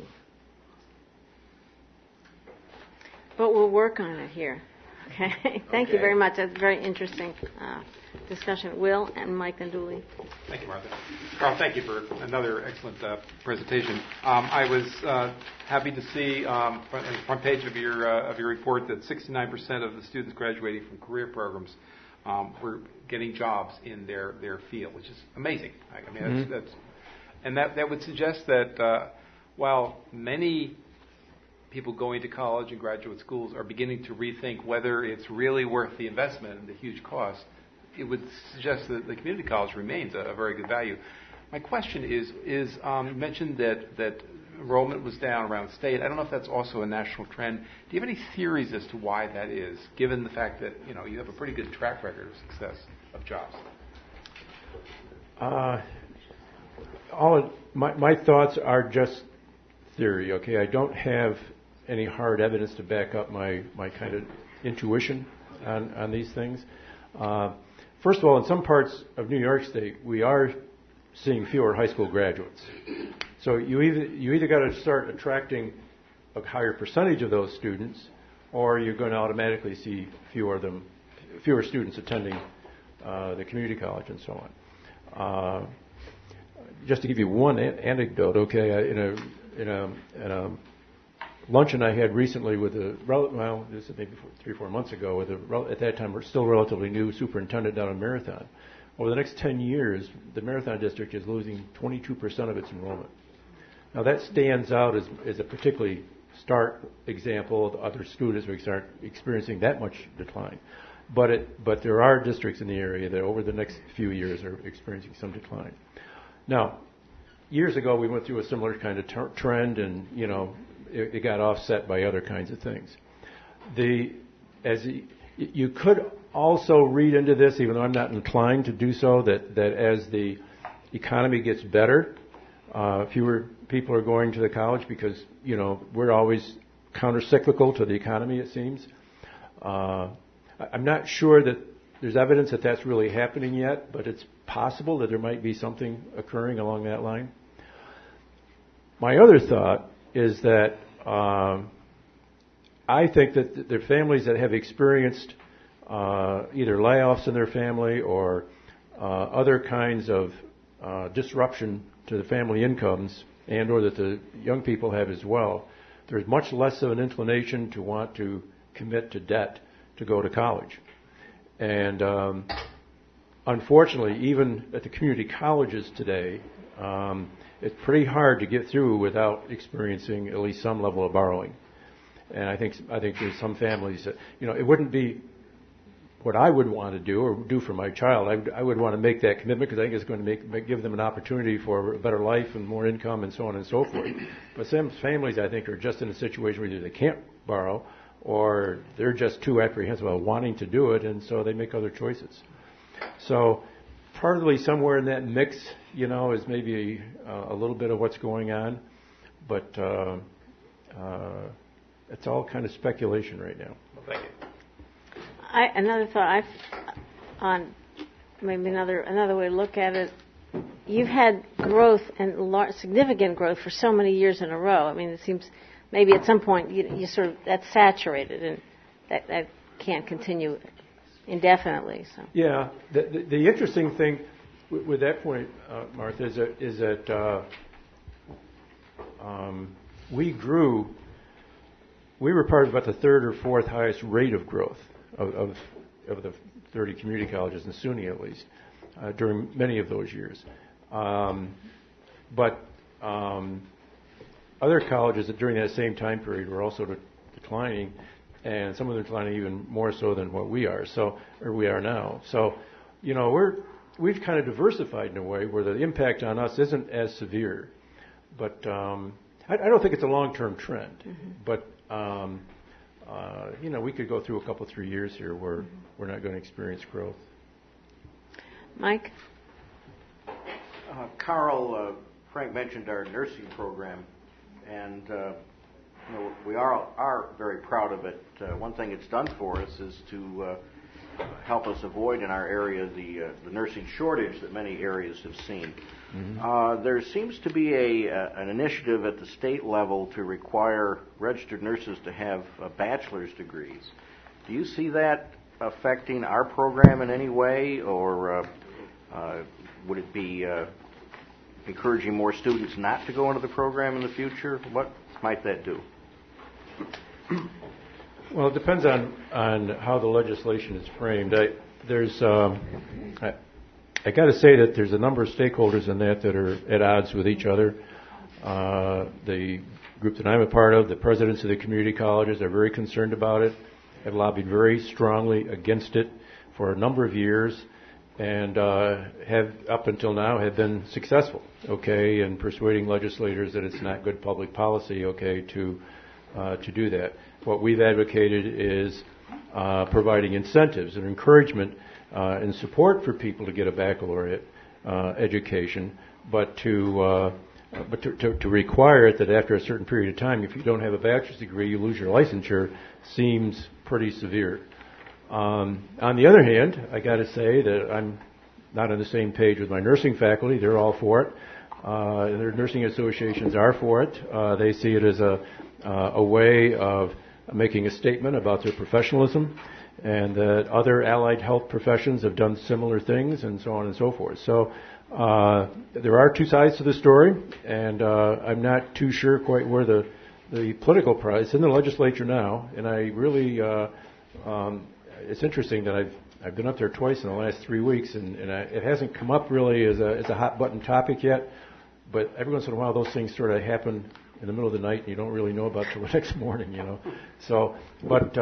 But we'll work on it here. Okay. Thank you very much. That's a very interesting discussion. Will and Mike and Dooley. Thank you, Martha. Carl, thank you for another excellent presentation. I was happy to see on the front page of your report that 69% of the students graduating from career programs were getting jobs in their field, which is amazing. I mean, that would suggest that while many people going to college and graduate schools are beginning to rethink whether it's really worth the investment and the huge cost, it would suggest that the community college remains a very good value. My question is you mentioned that enrollment was down around state. I don't know if that's also a national trend. Do you have any theories as to why that is, given the fact that you have a pretty good track record of success of jobs? My thoughts are just theory. Okay, I don't have any hard evidence to back up my kind of intuition on these things. First of all, in some parts of New York State, we are seeing fewer high school graduates. So you either got to start attracting a higher percentage of those students, or you're going to automatically see fewer students attending the community college and so on. Just to give you one anecdote, okay, in a luncheon I had recently with this is maybe 3 or 4 months ago, with at that time still relatively new superintendent down in Marathon. Over the next 10 years, the Marathon district is losing 22% of its enrollment. Now that stands out as a particularly stark example of other students who start experiencing that much decline. But there are districts in the area that over the next few years are experiencing some decline. Now, years ago we went through a similar kind of trend, and it got offset by other kinds of things. You could also read into this, even though I'm not inclined to do so, that as the economy gets better, fewer people are going to the college because we're always counter-cyclical to the economy, it seems. I'm not sure that there's evidence that that's really happening yet, but it's possible that there might be something occurring along that line. My other thought is that I think that there are families that have experienced either layoffs in their family or other kinds of disruption to the family incomes, and or that the young people have as well. There's much less of an inclination to want to commit to debt to go to college. And unfortunately, even at the community colleges today, it's pretty hard to get through without experiencing at least some level of borrowing. And I think there's some families that, it wouldn't be what I would want to do or do for my child. I would want to make that commitment because I think it's going to give them an opportunity for a better life and more income and so on and so forth. But some families, I think, are just in a situation where either they can't borrow or they're just too apprehensive about wanting to do it, and so they make other choices. So partly somewhere in that mix, is maybe a little bit of what's going on, but it's all kind of speculation right now. Well, thank you. Another thought, on maybe another way to look at it. You've had growth and significant growth for so many years in a row. I mean, it seems maybe at some point you sort of that's saturated, and that can't continue indefinitely. So yeah, the interesting thing with that point, Martha, is that we grew. We were part of about the third or fourth highest rate of growth of the 30 community colleges in SUNY, at least, during many of those years. But other colleges that during that same time period were also declining, and some of them declining even more so than what we are. Or we are now. So, we're we've kind of diversified in a way where the impact on us isn't as severe. But I don't think it's a long-term trend. Mm-hmm. But we could go through a couple, 3 years here where we're not going to experience growth. Mike? Carl, Frank mentioned our nursing program, and we are very proud of it. One thing it's done for us is to help us avoid in our area the nursing shortage that many areas have seen. Mm-hmm. There seems to be an initiative at the state level to require registered nurses to have bachelor's degrees. Do you see that affecting our program in any way, or would it be encouraging more students not to go into the program in the future? What might that do? Well, it depends on how the legislation is framed. I got to say that there's a number of stakeholders in that are at odds with each other. The group that I'm a part of, the presidents of the community colleges, are very concerned about it, have lobbied very strongly against it for a number of years, and have up until now have been successful, in persuading legislators that it's not good public policy, to do that. What we've advocated is providing incentives and encouragement and support for people to get a baccalaureate education, but to require it that after a certain period of time, if you don't have a bachelor's degree, you lose your licensure, seems pretty severe. On the other hand, I got to say that I'm not on the same page with my nursing faculty. They're all for it. Their nursing associations are for it. They see it as a way of making a statement about their professionalism, and that other allied health professions have done similar things, and so on and so forth. So there are two sides to the story, and I'm not too sure quite where the political price in the legislature now. And I really, it's interesting that I've been up there twice in the last 3 weeks, and it hasn't come up really as a hot button topic yet. But every once in a while, those things sort of happen in the middle of the night, and you don't really know about it till the next morning, So, but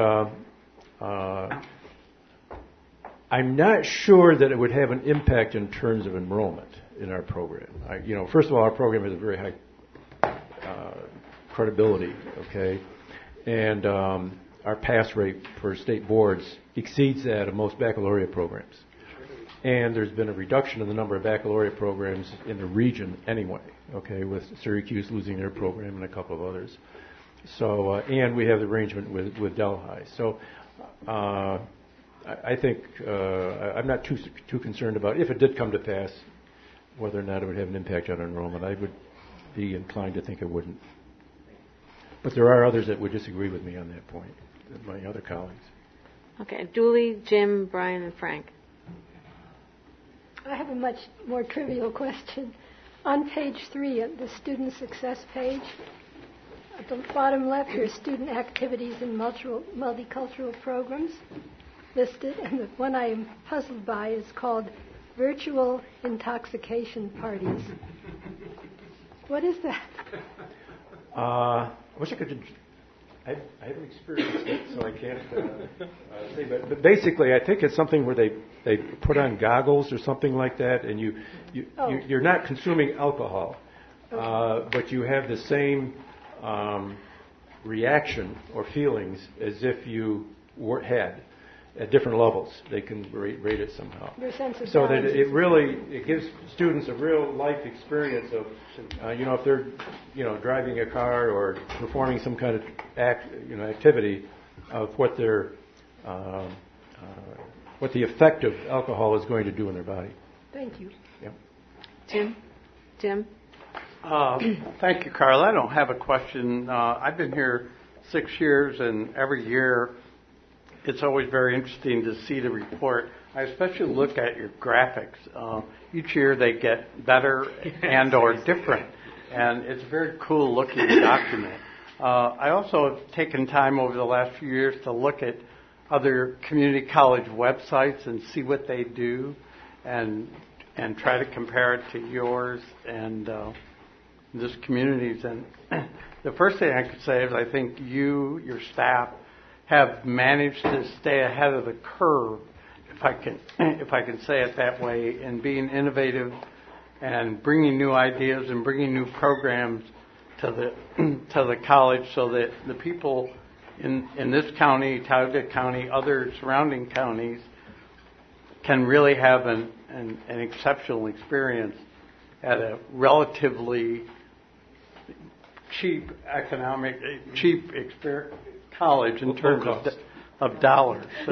I'm not sure that it would have an impact in terms of enrollment in our program. First of all, our program has a very high credibility, and our pass rate for state boards exceeds that of most baccalaureate programs. And there's been a reduction in the number of baccalaureate programs in the region anyway, with Syracuse losing their program and a couple of others. So, and we have the arrangement with Delhi. So, I think I'm not too concerned about if it did come to pass, whether or not it would have an impact on enrollment. I would be inclined to think it wouldn't. But there are others that would disagree with me on that point, my other colleagues. Okay, Julie, Jim, Brian, and Frank. I have a much more trivial question. On page 3, the student success page, at the bottom left, here are student activities and multicultural programs listed, and the one I am puzzled by is called virtual intoxication parties. What is that? I wish I could. I haven't experienced it, so I can't say. But basically, I think it's something where they put on goggles or something like that, and you're not consuming alcohol, but you have the same reaction or feelings as if you had at different levels. They can rate it somehow. Your sense of so that it gives students a real life experience of, if they're, driving a car or performing some kind of activity of what their, what the effect of alcohol is going to do in their body. Thank you. Yeah. Jim? Thank you, Carl. I don't have a question. I've been here 6 years, and every year it's always very interesting to see the report. I especially look at your graphics. Each year they get better and or different, and it's a very cool looking document. I also have taken time over the last few years to look at other community college websites and see what they do, and try to compare it to yours and this community's. And the first thing I could say is I think you, your staff, have managed to stay ahead of the curve if I can say it that way, in being innovative and bringing new ideas and bringing new programs to the college, so that the people in this county, Tioga County, other surrounding counties, can really have an exceptional experience at a relatively cheap college in terms of dollars. So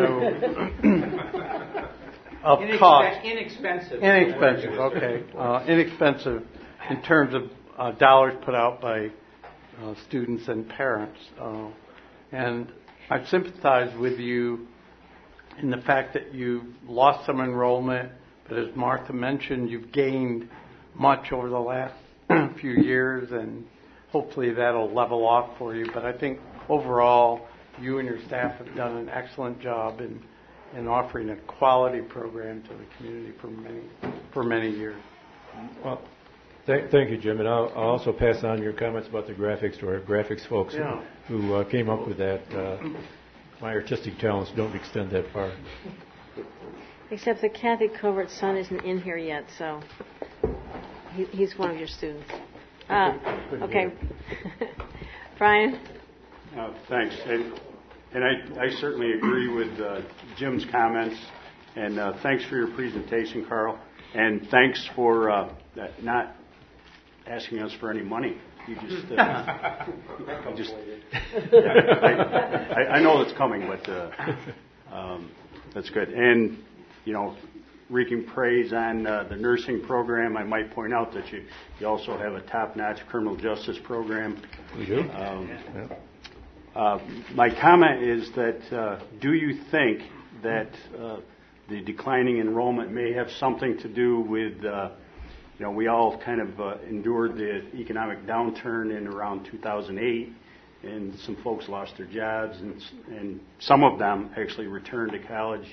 of cost. Inexpensive. Okay. Inexpensive in terms of dollars put out by students and parents. And I sympathize with you in the fact that you've lost some enrollment, but as Martha mentioned, you've gained much over the last few years, and hopefully that'll level off for you. But I think overall, you and your staff have done an excellent job in offering a quality program to the community for many years. Well, thank you, Jim, and I'll also pass on your comments about the graphics to our graphics folks who came up with that. My artistic talents don't extend that far. Except that Kathy Covert's son isn't in here yet, so he's one of your students. Okay. Brian? Thanks. And I certainly agree with Jim's comments. And thanks for your presentation, Carl. And thanks for not asking us for any money. You just, I know it's coming, but that's good. And, wreaking praise on the nursing program, I might point out that you also have a top-notch criminal justice program. We do. My comment is that do you think that the declining enrollment may have something to do with, we all kind of endured the economic downturn in around 2008, and some folks lost their jobs, and some of them actually returned to college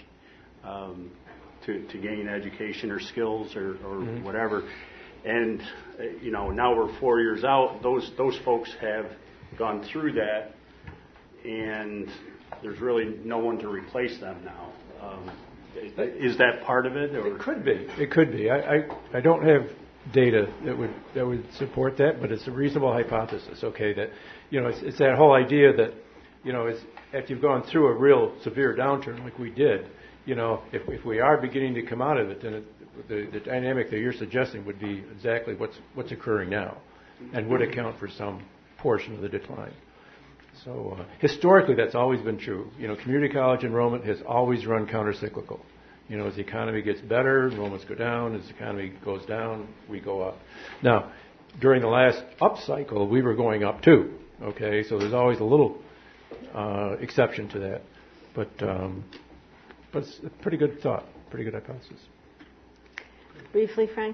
to gain education or skills or whatever. And, now we're 4 years out. Those folks have gone through that, and there's really no one to replace them now. Is that part of it? Or? It could be. It could be. I don't have data that would support that, but it's a reasonable hypothesis. Okay, that it's that whole idea that it's after you've gone through a real severe downturn like we did. If we are beginning to come out of it, then the dynamic that you're suggesting would be exactly what's occurring now, and would account for some portion of the decline. So historically, that's always been true. Community college enrollment has always run countercyclical. As the economy gets better, enrollments go down. As the economy goes down, we go up. Now, during the last up cycle, we were going up too. Okay, so there's always a little exception to that, but it's a pretty good thought, pretty good hypothesis. Briefly, Frank.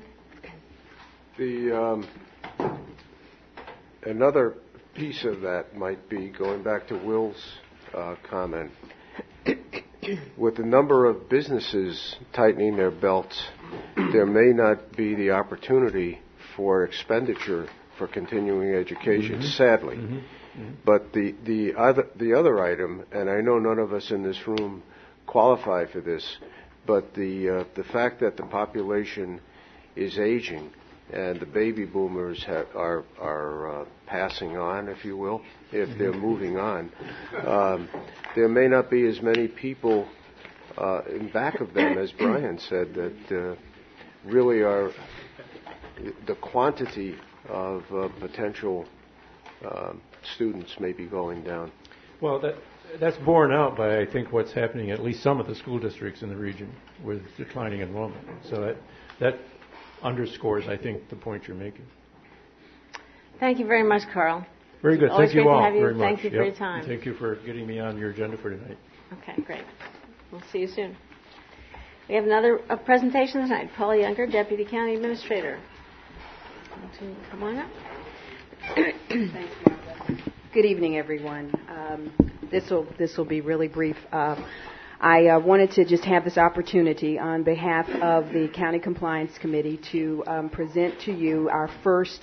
Another piece of that might be going back to Will's comment. With the number of businesses tightening their belts, there may not be the opportunity for expenditure for continuing education, sadly. But the other item, and I know none of us in this room qualify for this, but the fact that the population is aging and the baby boomers are passing on, if you will, if they're moving on, there may not be as many people in back of them, as Brian said, that really are the quantity of potential students may be going down. Well, that's borne out by, I think, what's happening at least some of the school districts in the region with declining enrollment. So that underscores, I think, the point you're making. Thank you very much, Carl. Very good. Always Thank you great all to have you. very much. Thank you for your time. Thank you for getting me on your agenda for tonight. Okay, great. We'll see you soon. We have another presentation tonight. Paula Younger, Deputy County Administrator. Come on up. Thanks, Martha. Good evening, everyone. This will be really brief. I wanted to just have this opportunity on behalf of the County Compliance Committee to present to you our first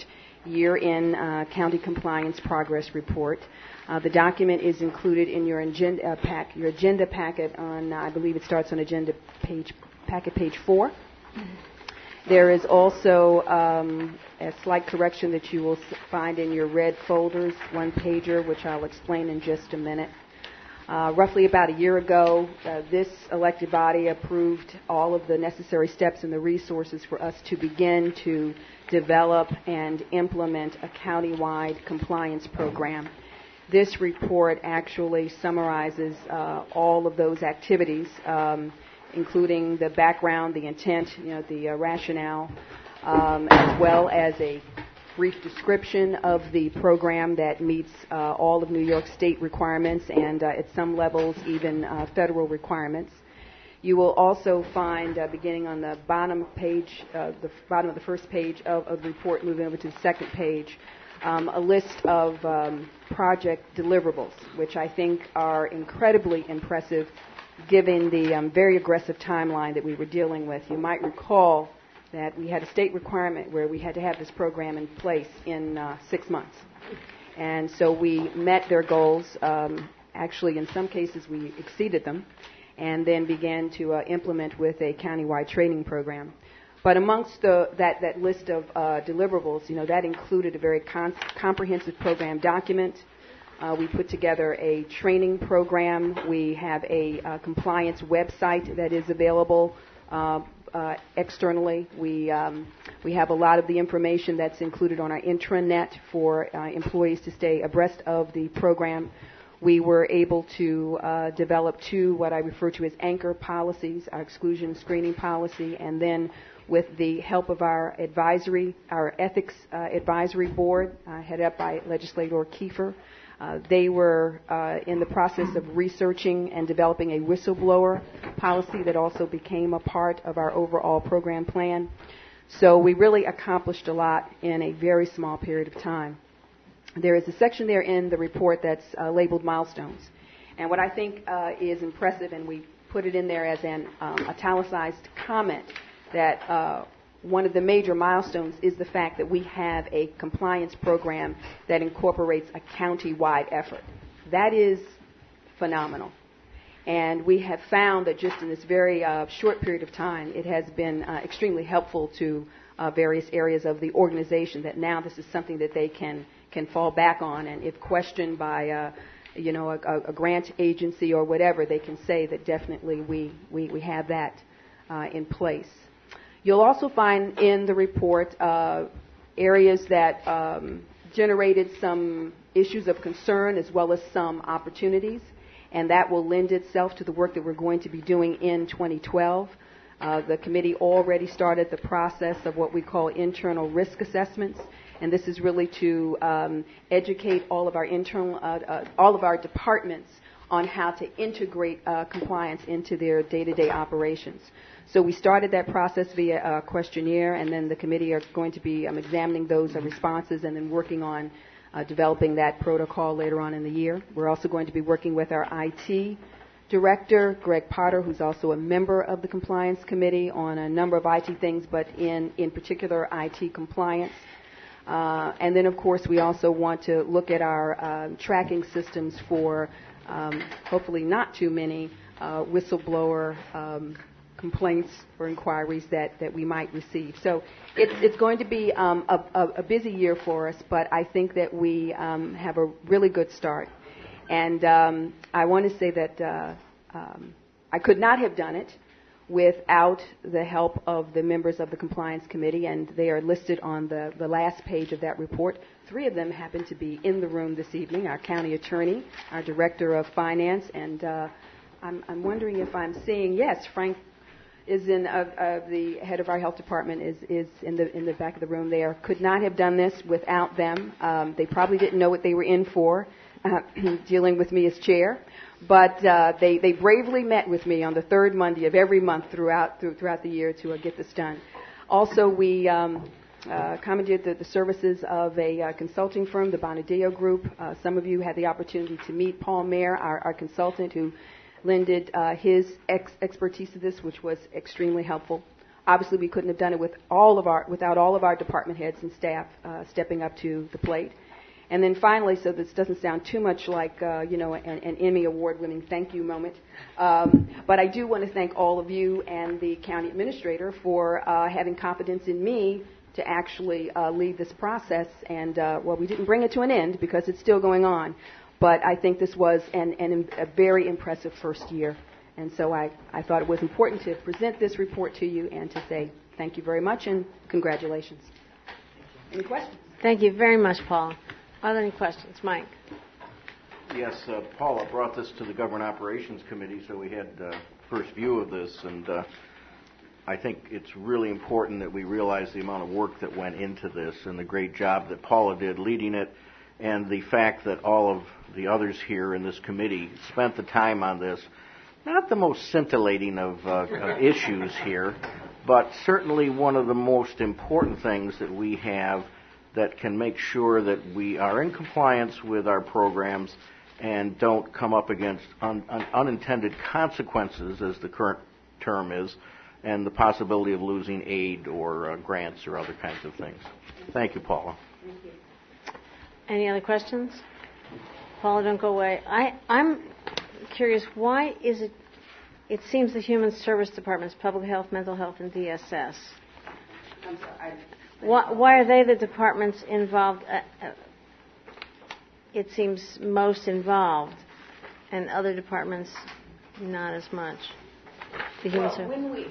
year-end county compliance progress report. The document is included in your agenda packet on, I believe it starts on agenda packet page 4. There is also a slight correction that you will find in your red folders, one-pager, which I'll explain in just a minute. Roughly about a year ago, this elected body approved all of the necessary steps and the resources for us to begin to develop and implement a countywide compliance program. This report actually summarizes all of those activities, including the background, the intent, the rationale, as well as a brief description of the program that meets all of New York State requirements and at some levels even federal requirements. You will also find, beginning on the bottom page, the bottom of the first page of the report, moving over to the second page, a list of project deliverables, which I think are incredibly impressive given the very aggressive timeline that we were dealing with. You might recall that we had a state requirement where we had to have this program in place in 6 months. And so we met their goals. Actually, in some cases, we exceeded them, and then began to implement with a countywide training program. But amongst that list of deliverables, that included a very comprehensive program document. We put together a training program. We have a compliance website that is available externally. We have a lot of the information that's included on our intranet for employees to stay abreast of the program. We were able to develop 2 what I refer to as anchor policies, our exclusion screening policy, and then with the help of our ethics advisory board, headed up by Legislator Kiefer. They were in the process of researching and developing a whistleblower policy that also became a part of our overall program plan. So we really accomplished a lot in a very small period of time. There is a section there in the report that's labeled milestones. And what I think is impressive, and we put it in there as an italicized comment, that one of the major milestones is the fact that we have a compliance program that incorporates a county-wide effort. That is phenomenal. And we have found that just in this very short period of time, it has been extremely helpful to various areas of the organization, that now this is something that they can fall back on, and if questioned by a grant agency or whatever, they can say that definitely we have that in place. You'll also find in the report areas that generated some issues of concern as well as some opportunities, and that will lend itself to the work that we're going to be doing in 2012. The committee already started the process of what we call internal risk assessments, and this is really to educate all of our departments on how to integrate compliance into their day-to-day operations. So we started that process via a questionnaire, and then the committee are going to be examining those responses and then working on developing that protocol later on in the year. We're also going to be working with our IT director, Greg Potter, who's also a member of the compliance committee, on a number of IT things, but in particular IT compliance. And then, of course, we also want to look at our tracking systems for hopefully not too many whistleblower complaints or inquiries that we might receive. So it's going to be a busy year for us, but I think that we have a really good start. And I want to say that I could not have done it without the help of the members of the Compliance Committee, and they are listed on the last page of that report. 3 of them happen to be in the room this evening: our county attorney, our director of finance, and I'm wondering if I'm seeing, yes, Frank is in the head of our health department is in the back of the room there. Could not have done this without them. They probably didn't know what they were in for, dealing with me as chair, but they bravely met with me on the 3rd Monday of every month throughout the year to get this done. Also, we commandeered the services of a consulting firm, the Bonadillo Group. Some of you had the opportunity to meet Paul Mayer, our consultant, who lended his expertise to this, which was extremely helpful. Obviously, we couldn't have done it without all of our department heads and staff stepping up to the plate. And then finally, so this doesn't sound too much like an Emmy award-winning thank you moment, but I do want to thank all of you and the county administrator for having confidence in me to actually lead this process. And we didn't bring it to an end because it's still going on, but I think this was a very impressive first year. And so I thought it was important to present this report to you and to say thank you very much and congratulations. Any questions? Thank you very much, Paula. Are there any questions? Mike? Yes, Paula brought this to the Government Operations Committee, so we had first view of this, and I think it's really important that we realize the amount of work that went into this and the great job that Paula did leading it, and the fact that all of the others here in this committee spent the time on this. Not the most scintillating of issues here, but certainly one of the most important things that we have that can make sure that we are in compliance with our programs and don't come up against unintended consequences, as the current term is, and the possibility of losing aid or grants or other kinds of things. Thank you, Paula. Thank you. Any other questions? Paula, don't go away. I'm curious, why is it seems the Human Service Departments, Public Health, Mental Health, and DSS. I'm sorry. Why are they the departments involved? It seems most involved, and other departments not as much. The Human Service.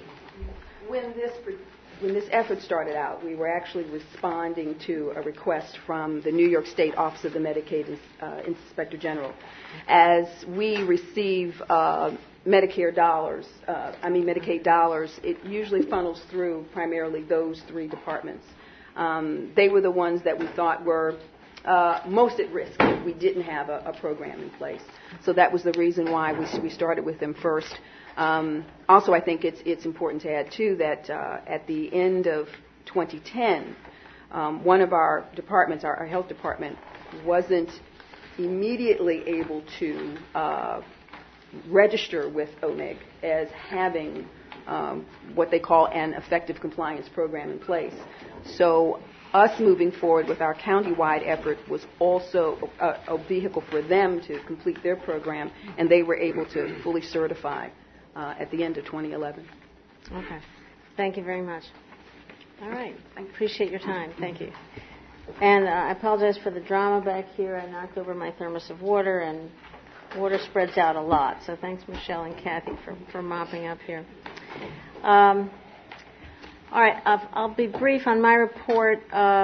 When this effort started out, we were actually responding to a request from the New York State Office of the Medicaid Inspector General. As we receive Medicaid dollars, it usually funnels through primarily those three departments. They were the ones that we thought were most at risk if we didn't have a program in place. So that was the reason why we started with them first. Also, I think it's important to add, too, that at the end of 2010, one of our departments, our health department, wasn't immediately able to register with OMIG as having what they call an effective compliance program in place. So us moving forward with our county-wide effort was also a vehicle for them to complete their program, and they were able to fully certify at the end of 2011. Okay. Thank you very much. All right. I appreciate your time. Thank you. And I apologize for the drama back here. I knocked over my thermos of water, and water spreads out a lot. So thanks, Michelle and Kathy, for mopping up here. All right. I'll be brief on my report.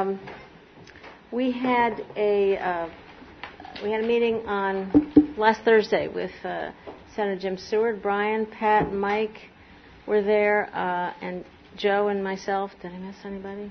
We had a meeting on last Thursday with Senator Jim Seward, Brian, Pat, Mike were there, and Joe and myself. Did I miss anybody?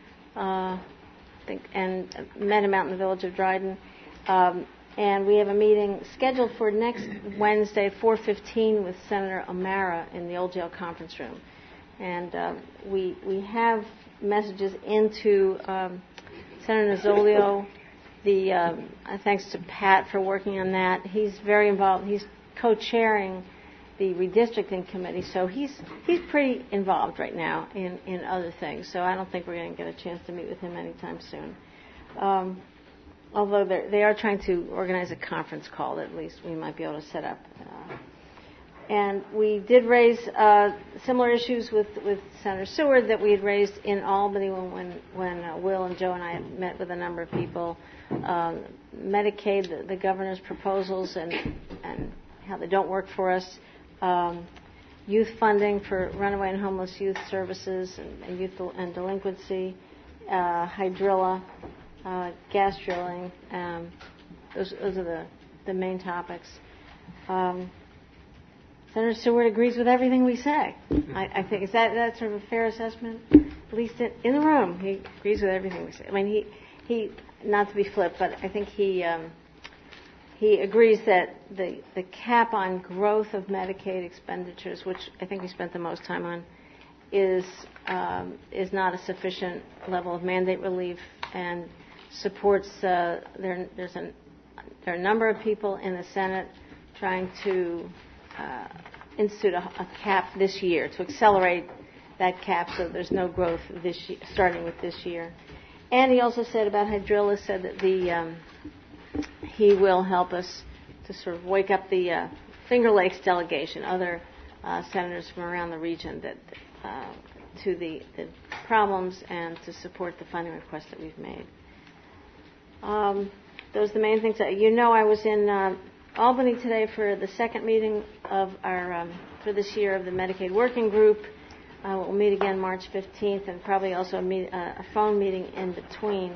And met him out in the village of Dryden. And we have a meeting scheduled for next Wednesday, 4:15, with Senator O'Mara in the old jail conference room. And we have messages into Senator Nozzolio. Thanks to Pat for working on that. He's very involved. He's co-chairing the redistricting committee, so he's pretty involved right now in other things. So I don't think we're going to get a chance to meet with him anytime soon. Although they are trying to organize a conference call that at least we might be able to set up. And we did raise similar issues with Senator Seward that we had raised in Albany when Will and Joe and I met with a number of people. Medicaid, the governor's proposals, and how they don't work for us. Youth funding for runaway and homeless youth services and youth and delinquency. Hydrilla, gas drilling. Those are the main topics. Senator Seward agrees with everything we say. I think is that sort of a fair assessment? At least in the room, he agrees with everything we say. I mean, he not to be flip, but I think he agrees that the cap on growth of Medicaid expenditures, which I think we spent the most time on, is not a sufficient level of mandate relief, and supports there are a number of people in the Senate trying to institute a cap this year to accelerate that cap, so there's no growth starting with this year. And he also said about Hydrilla, said that he will help us to sort of wake up the Finger Lakes delegation, other senators from around the region, to the problems and to support the funding requests that we've made. Those are the main things. I was in Albany today for the second meeting of our for this year of the Medicaid Working Group. We'll meet again March 15th, and probably also a phone meeting in between.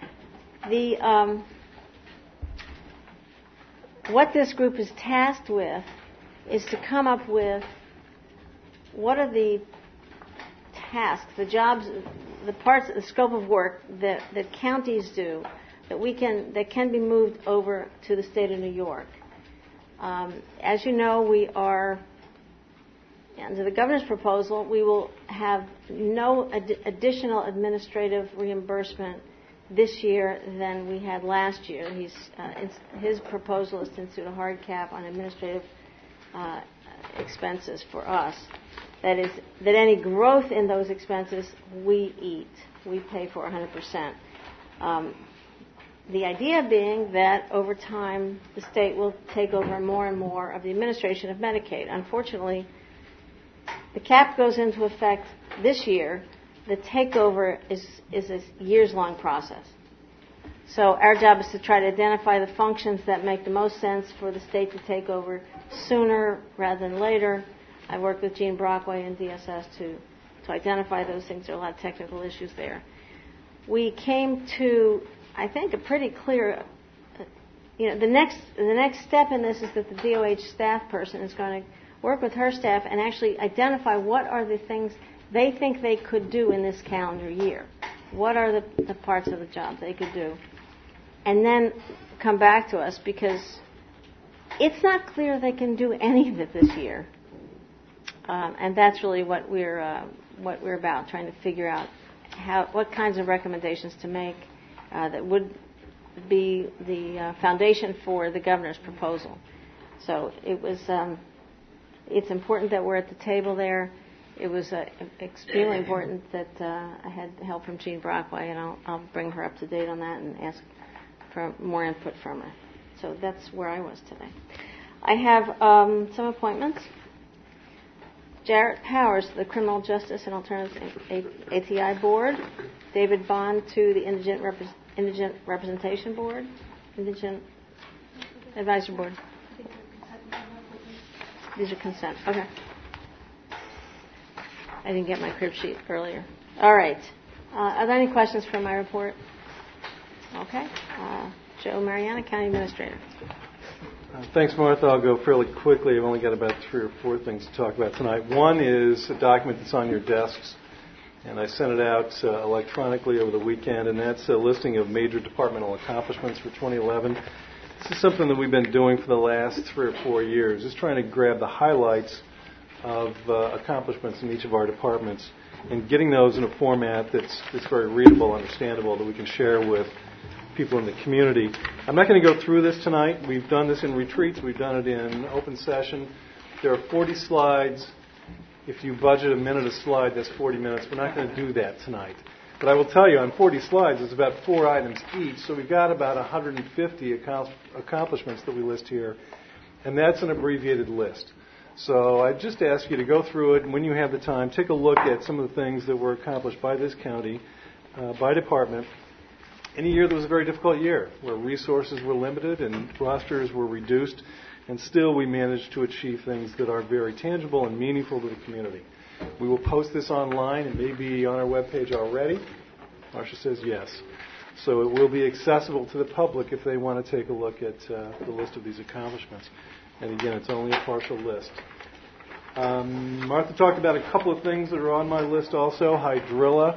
What this group is tasked with is to come up with what are the tasks, the jobs, the parts, the scope of work that counties do that can be moved over to the state of New York. As you know, we are, under the governor's proposal, we will have no additional administrative reimbursement this year than we had last year. His proposal is to institute a hard cap on administrative expenses for us. That is, that any growth in those expenses we eat. We pay for 100%. The idea being that over time the state will take over more and more of the administration of Medicaid. Unfortunately, the cap goes into effect this year. The takeover is a years-long process. So our job is to try to identify the functions that make the most sense for the state to take over sooner rather than later. I worked with Gene Brockway and DSS to identify those things. There are a lot of technical issues there. We came to, I think, a pretty clear, the next step in this is that the DOH staff person is going to work with her staff and actually identify what are the things they think they could do in this calendar year. What are the parts of the job they could do? And then come back to us, because it's not clear they can do any of it this year. And that's really what we're about, trying to figure out what kinds of recommendations to make that would be the foundation for the governor's proposal. So it's important that we're at the table there. It was extremely important that I had help from Gene Brockway, and I'll bring her up to date on that and ask for more input from her. So that's where I was today. I have some appointments. Jarrett Powers to the Criminal Justice and Alternatives ATI Board. David Bond to the Indigent Representation Board. Indigent Advisory Board. These are consent. Okay. I didn't get my crib sheet earlier. All right. Are there any questions for my report? Okay. Joe Mariana, County Administrator. Thanks, Martha. I'll go fairly quickly. I've only got about 3 or 4 things to talk about tonight. One is a document that's on your desks, and I sent it out electronically over the weekend, and that's a listing of major departmental accomplishments for 2011. This is something that we've been doing for the last 3 or 4 years, just trying to grab the highlights of accomplishments in each of our departments and getting those in a format that's very readable, understandable, that we can share with people in the community. I'm not going to go through this tonight. We've done this in retreats. We've done it in open session. There are 40 slides. If you budget a minute a slide, that's 40 minutes. We're not going to do that tonight. But I will tell you, on 40 slides, there's about 4 items each, so we've got about 150 accomplishments that we list here, and that's an abbreviated list. So I just ask you to go through it, and when you have the time, take a look at some of the things that were accomplished by this county, by department, in a year that was a very difficult year, where resources were limited and rosters were reduced, and still we managed to achieve things that are very tangible and meaningful to the community. We will post this online. It may be on our webpage already. Marcia says yes. So it will be accessible to the public if they want to take a look at the list of these accomplishments. And again, it's only a partial list. Martha talked about a couple of things that are on my list also. Hydrilla.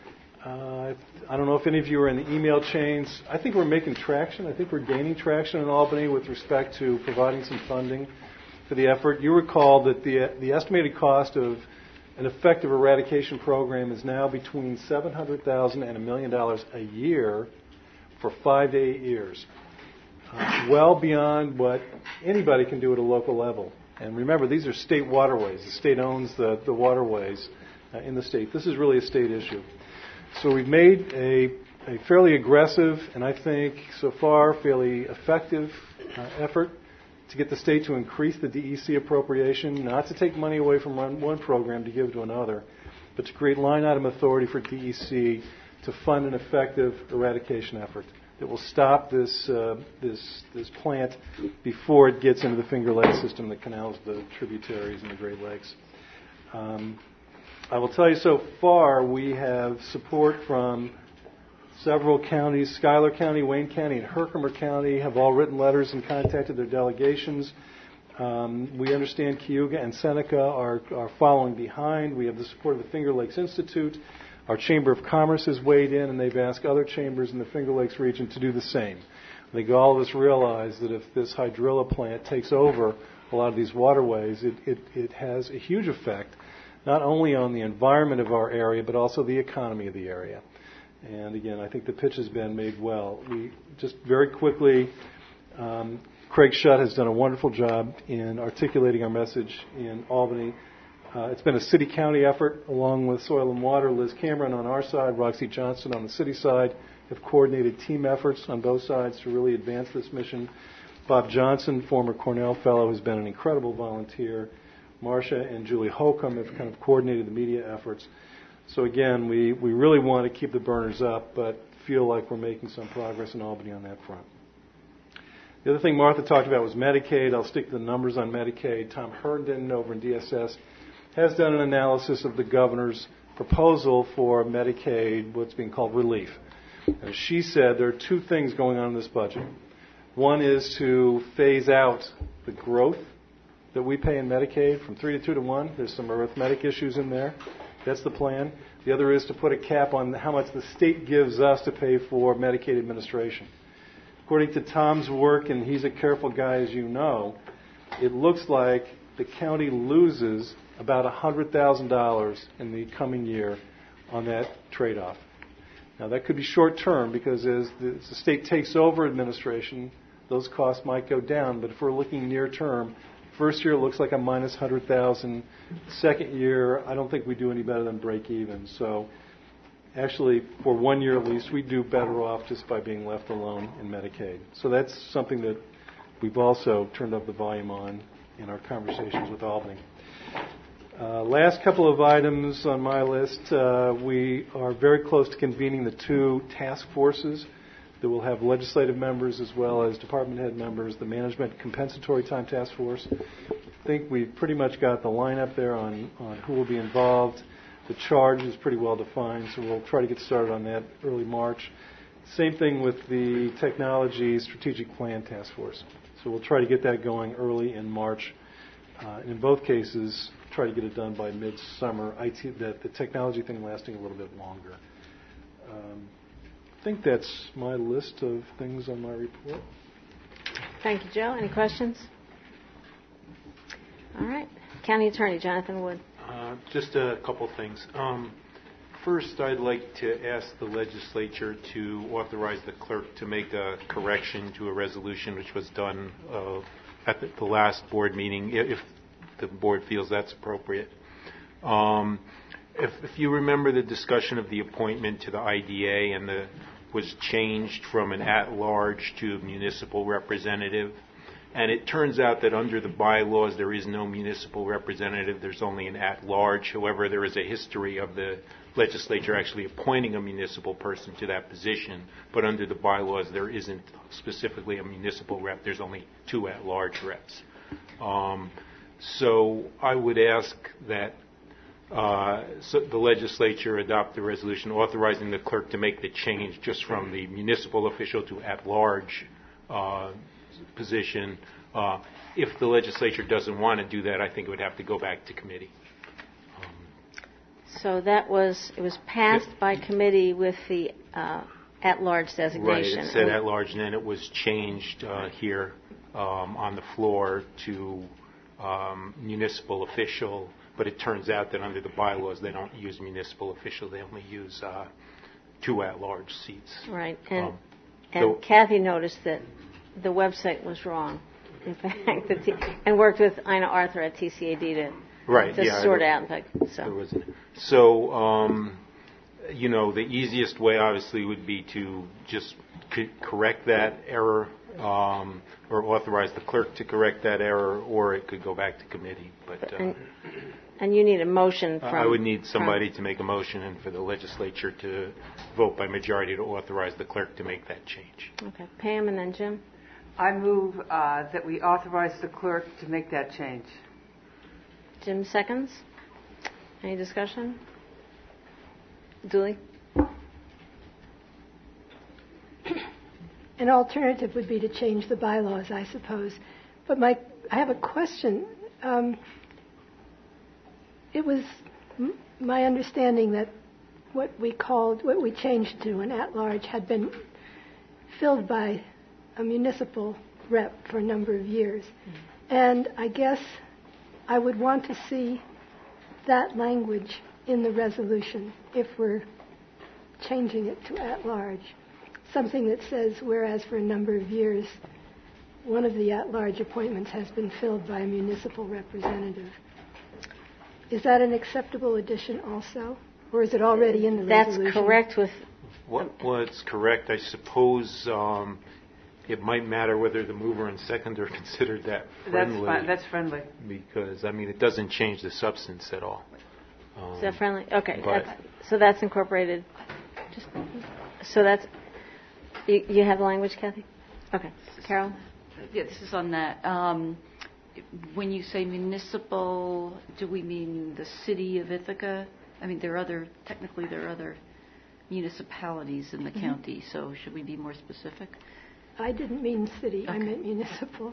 I don't know if any of you are in the email chains. I think we're making traction. I think we're gaining traction in Albany with respect to providing some funding for the effort. You recall that the estimated cost of an effective eradication program is now between $700,000 and $1 million a year for 5 to 8 years. Well beyond what anybody can do at a local level. And remember, these are state waterways. The state owns the waterways. in the state. This is really a state issue. So we've made a fairly aggressive and I think so far fairly effective effort to get the state to increase the DEC appropriation, not to take money away from one program to give to another, but to create line item authority for DEC to fund an effective eradication effort that will stop this plant before it gets into the Finger Lakes system that canals the tributaries in the Great Lakes. I will tell you so far we have support from several counties. Schuyler County, Wayne County, and Herkimer County have all written letters and contacted their delegations. We understand Cayuga and Seneca are following behind. We have the support of the Finger Lakes Institute. Our Chamber of Commerce has weighed in, and they've asked other chambers in the Finger Lakes region to do the same. I think all of us realize that if this hydrilla plant takes over a lot of these waterways, it has a huge effect, not only on the environment of our area, but also the economy of the area. And again, I think the pitch has been made well. We just very quickly, Craig Shutt has done a wonderful job in articulating our message in Albany. It's been a city-county effort along with Soil and Water. Liz Cameron on our side, Roxy Johnston on the city side have coordinated team efforts on both sides to really advance this mission. Bob Johnson, former Cornell fellow, has been an incredible volunteer. Marcia and Julie Holcomb have kind of coordinated the media efforts. So again, we really want to keep the burners up, but feel like we're making some progress in Albany on that front. The other thing Martha talked about was Medicaid. I'll stick to the numbers on Medicaid. Tom Herndon over in DSS has done an analysis of the governor's proposal for Medicaid, what's being called relief. As she said, there are two things going on in this budget. One is to phase out the growth that we pay in Medicaid from 3 to 2 to 1. There's some arithmetic issues in there. That's the plan. The other is to put a cap on how much the state gives us to pay for Medicaid administration. According to Tom's work, and he's a careful guy as you know, it looks like the county loses about $100,000 in the coming year on that trade-off. Now, that could be short-term because as the state takes over administration, those costs might go down. But if we're looking near-term, first year it looks like a minus $100,000. Second year, I don't think we do any better than break even. So actually, for 1 year at least, we do better off just by being left alone in Medicaid. So that's something that we've also turned up the volume on in our conversations with Albany. Last couple of items on my list. We are very close to convening the two task forces that will have legislative members as well as department head members, the Management Compensatory Time Task Force. I think we've pretty much got the lineup there on who will be involved. The charge is pretty well defined, so we'll try to get started on that early March. Same thing with the Technology Strategic Plan Task Force. So we'll try to get that going early in March. And in both cases, try to get it done by midsummer. The technology thing lasting a little bit longer. I think that's my list of things on my report. Thank you, Joe. Any questions? All right. County Attorney Jonathan Wood. Just a couple things. First, I'd like to ask the legislature to authorize the clerk to make a correction to a resolution which was done at the last board meeting, if the board feels that's appropriate. If you remember the discussion of the appointment to the IDA and was changed from an at-large to a municipal representative, and it turns out that under the bylaws there is no municipal representative, there's only an at-large. However, there is a history of the legislature actually appointing a municipal person to that position, but under the bylaws there isn't specifically a municipal rep, there's only two at-large reps. So I would ask that the legislature adopt the resolution authorizing the clerk to make the change just from the municipal official to at-large position. If the legislature doesn't want to do that, I think it would have to go back to committee. So it was passed by committee with the at-large designation. Right, it said at-large, and then it was changed here on the floor to municipal official, but it turns out that under the bylaws they don't use municipal official, they only use two at-large seats. Right, and Kathy noticed that the website was wrong, in fact, and worked with Ina Arthur at TCAD Right. to Yeah. sort out. So. There wasn't. So, the easiest way obviously would be to just correct that error, or authorize the clerk to correct that error, or it could go back to committee. But and you need a motion from... I would need somebody to make a motion and for the legislature to vote by majority to authorize the clerk to make that change. Okay. Pam and then Jim. I move that we authorize the clerk to make that change. Jim seconds. Any discussion? Julie? An alternative would be to change the bylaws, I suppose. But I have a question. It was my understanding that what we changed to an at-large had been filled by a municipal rep for a number of years. And I guess I would want to see that language in the resolution if we're changing it to at-large. Something that says, whereas for a number of years, one of the at-large appointments has been filled by a municipal representative. Is that an acceptable addition also? Or is it already in the resolution? That's correct with... It's correct. I suppose it might matter whether the mover and seconder considered that friendly. That's fine. That's friendly. Because, it doesn't change the substance at all. Is that friendly? Okay. So that's incorporated. So that's... You have the language, Kathy? Okay. Carol? Yeah, this is on that. When you say municipal, do we mean the city of Ithaca? There are other municipalities in the county, so should we be more specific? I didn't mean city, okay. I meant municipal.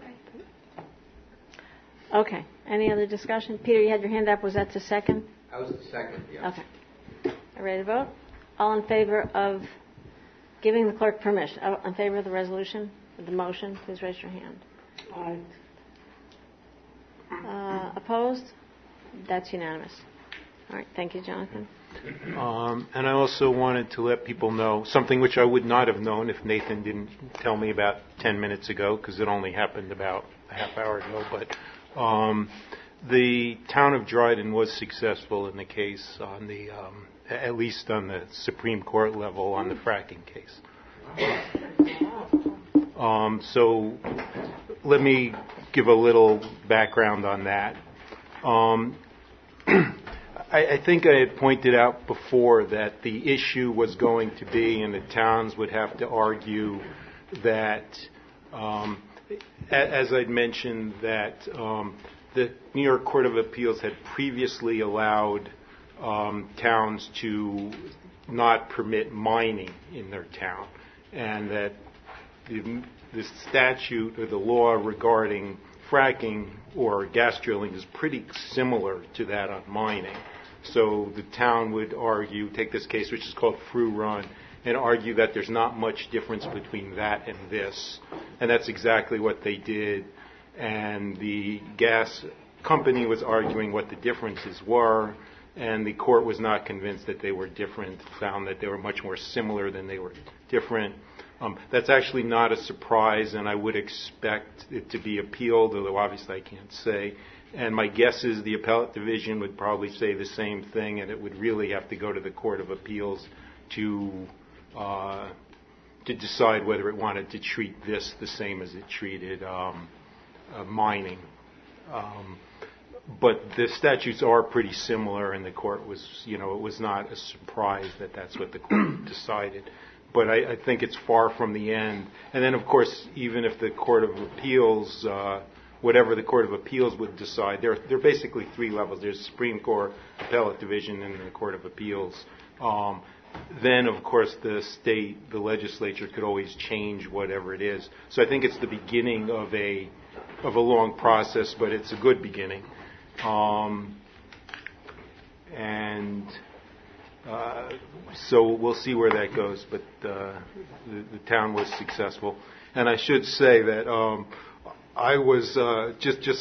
Okay. Any other discussion? Peter, you had your hand up. Was that the second? That was the second, yes. Okay. Are ready to vote? All in favor of giving the clerk permission? In favor of the resolution, the motion, please raise your hand. Aye. Opposed? That's unanimous. All right. Thank you, Jonathan. And I also wanted to let people know something which I would not have known if Nathan didn't tell me about 10 minutes ago, because it only happened about a half hour ago. But the town of Dryden was successful in the case on the, at least on the Supreme Court level, on the fracking case. So let me give a little background on that. I think I had pointed out before that the issue was going to be, and the towns would have to argue that, as I'd mentioned, that the New York Court of Appeals had previously allowed towns to not permit mining in their town, and that the statute or the law regarding fracking or gas drilling is pretty similar to that on mining. So the town would argue, take this case which is called Frew Run, and argue that there's not much difference between that and this. And that's exactly what they did. And the gas company was arguing what the differences were, and the court was not convinced that they were different, found that they were much more similar than they were different. That's actually not a surprise, and I would expect it to be appealed, although obviously I can't say. And my guess is the appellate division would probably say the same thing, and it would really have to go to the Court of Appeals to decide whether it wanted to treat this the same as it treated mining. But the statutes are pretty similar, and the court was, it was not a surprise that that's what the court decided. But I think it's far from the end. And then, of course, even if the Court of Appeals, whatever the Court of Appeals would decide, there are basically three levels. There's Supreme Court, Appellate Division, and the Court of Appeals. Then, of course, the legislature could always change whatever it is. So I think it's the beginning of a long process, but it's a good beginning. So we'll see where that goes, but the town was successful. And I should say that I was just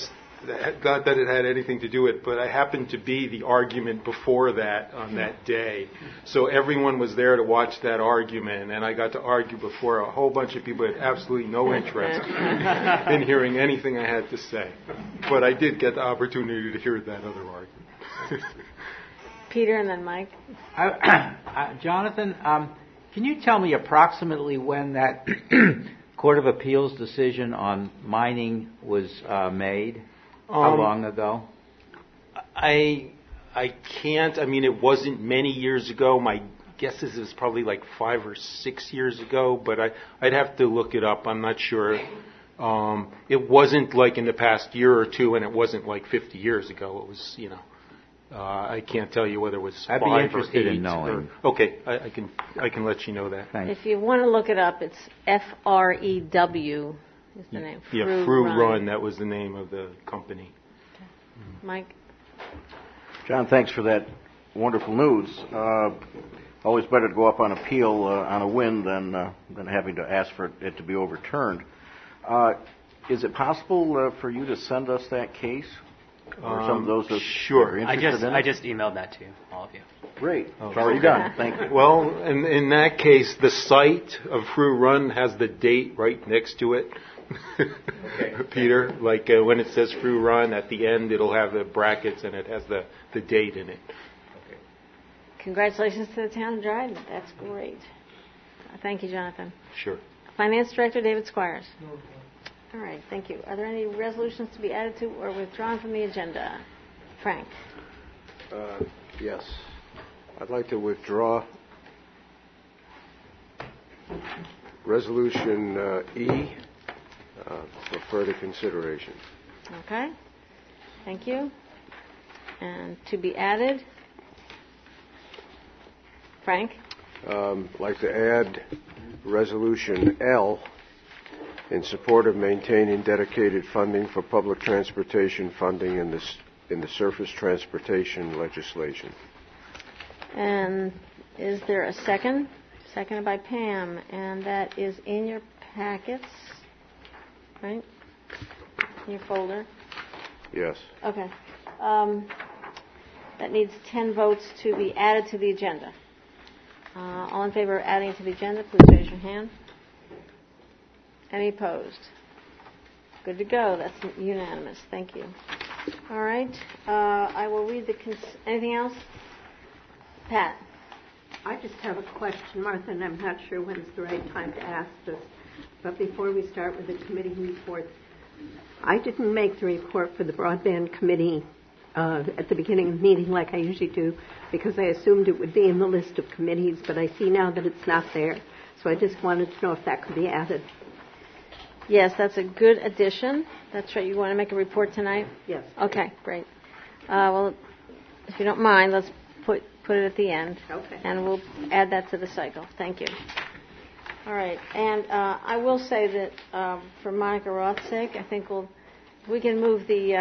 Not that it had anything to do with it, but I happened to be the argument before that on that day. So everyone was there to watch that argument, and I got to argue before a whole bunch of people who had absolutely no interest in hearing anything I had to say. But I did get the opportunity to hear that other argument. Peter and then Mike. Jonathan, can you tell me approximately when that Court of Appeals decision on mining was made? How long ago? I can't. I mean, it wasn't many years ago. My guess is it was probably like 5 or 6 years ago, but I'd have to look it up. I'm not sure. It wasn't like in the past year or two, and it wasn't like 50 years ago. It was, I can't tell you whether it was 5 or 8. I'd be interested in knowing. Okay, I can let you know that. Thanks. If you want to look it up, it's FREW is the name. Frew Run. That was the name of the company. Okay. Mike? John, thanks for that wonderful news. Always better to go up on appeal on a win than having to ask for it to be overturned. Is it possible for you to send us that case? Or some of those that sure. are interested in it? I just emailed that to you, all of you. Great. It's already done. Thank you. Well, in that case, the site of Frew Run has the date right next to it. Okay. Peter, like when it says Frew Run, at the end it'll have the brackets and it has the date in it. Okay. Congratulations to the town of Dryden. That's great. Thank you, Jonathan. Sure. Finance Director David Squires. All right, thank you. Are there any resolutions to be added to or withdrawn from the agenda? Frank? Yes. I'd like to withdraw Resolution E for further consideration. Okay. Thank you. And to be added? Frank? I'd like to add Resolution L in support of maintaining dedicated funding for public transportation funding in the surface transportation legislation. And is there a second? Seconded by Pam, and that is in your packets, right? In your folder? Yes. Okay. That needs 10 votes to be added to the agenda. All in favor of adding it to the agenda, please raise your hand. Any opposed? Good to go. That's unanimous. Thank you. All right. I will read anything else? Pat? I just have a question, Martha, and I'm not sure when's the right time to ask this. But before we start with the committee reports, I didn't make the report for the broadband committee at the beginning of the meeting like I usually do because I assumed it would be in the list of committees, but I see now that it's not there. So I just wanted to know if that could be added. Yes, that's a good addition. That's right. You want to make a report tonight? Yes. Okay, great. Well, if you don't mind, let's put it at the end. Okay. And we'll add that to the cycle. Thank you. All right. And I will say that for Monica Roth's sake, I think we can move the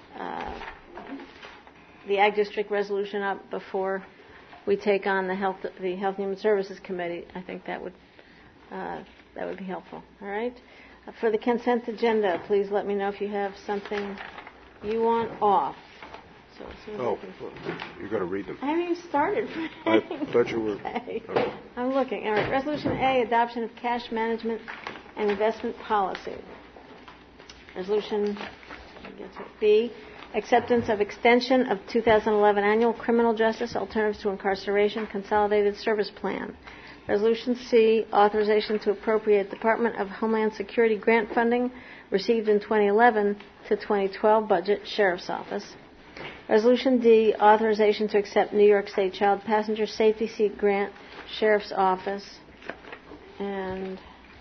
Ag District resolution up before we take on the Health and Human Services Committee. I think that would be helpful. All right. For the consent agenda, please let me know if you have something you want off. You're going to read them. I haven't even started. I thought you were. Okay. I'm looking. All right. Resolution A, adoption of cash management and investment policy. Resolution B, acceptance of extension of 2011 annual criminal justice alternatives to incarceration consolidated service plan. Resolution C, authorization to appropriate Department of Homeland Security grant funding received in 2011 to 2012 budget, Sheriff's Office. Resolution D, authorization to accept New York State Child Passenger Safety Seat grant, Sheriff's Office. And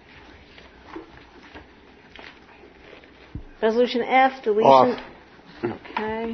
Resolution F, deletion. Off. Okay.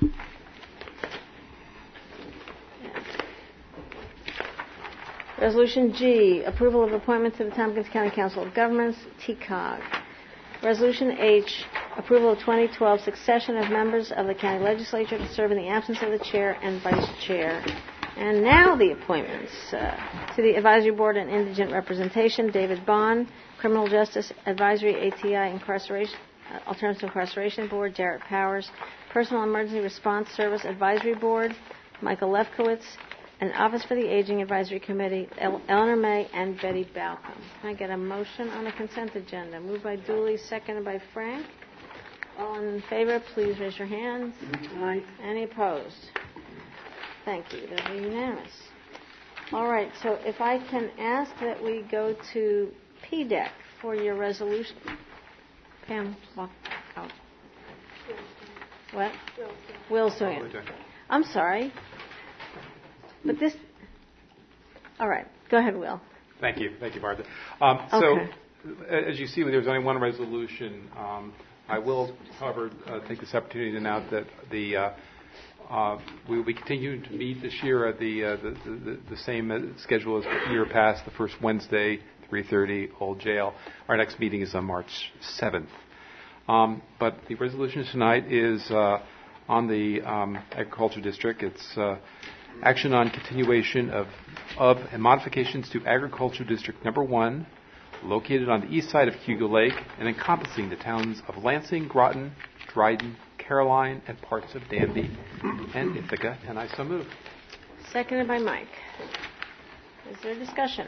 Resolution G, approval of appointment to the Tompkins County Council of Governments, TCOG. Resolution H, approval of 2012 succession of members of the county legislature to serve in the absence of the chair and vice chair. And now the appointments to the Advisory Board on Indigent Representation, David Bond, Criminal Justice Advisory, ATI Incarceration Alternative Incarceration Board, Jarrett Powers. Personal Emergency Response Service Advisory Board, Michael Lefkowitz. And Office for the Aging Advisory Committee, Eleanor May and Betty Balcom. Can I get a motion on the consent agenda? Moved by Dooley, seconded by Frank. All in favor, please raise your hands. Aye. Any opposed? Thank you. Those are unanimous. All right, so if I can ask that we go to PDEC for your resolution. Pam, walk out. What? Will's doing it. I'm sorry. But this... All right. Go ahead, Will. Thank you, Martha. Okay. So, as you see, there's only one resolution. I will, however, take this opportunity to announce that we will be continuing to meet this year at the same schedule as the year past, the first Wednesday, 3:30, Old Jail. Our next meeting is on March 7th. But the resolution tonight is on the Agriculture District. It's action on continuation of and modifications to Agriculture District Number 1, located on the east side of Hugo Lake and encompassing the towns of Lansing, Groton, Dryden, Caroline, and parts of Danby and Ithaca. And I so move. Seconded by Mike. Is there discussion?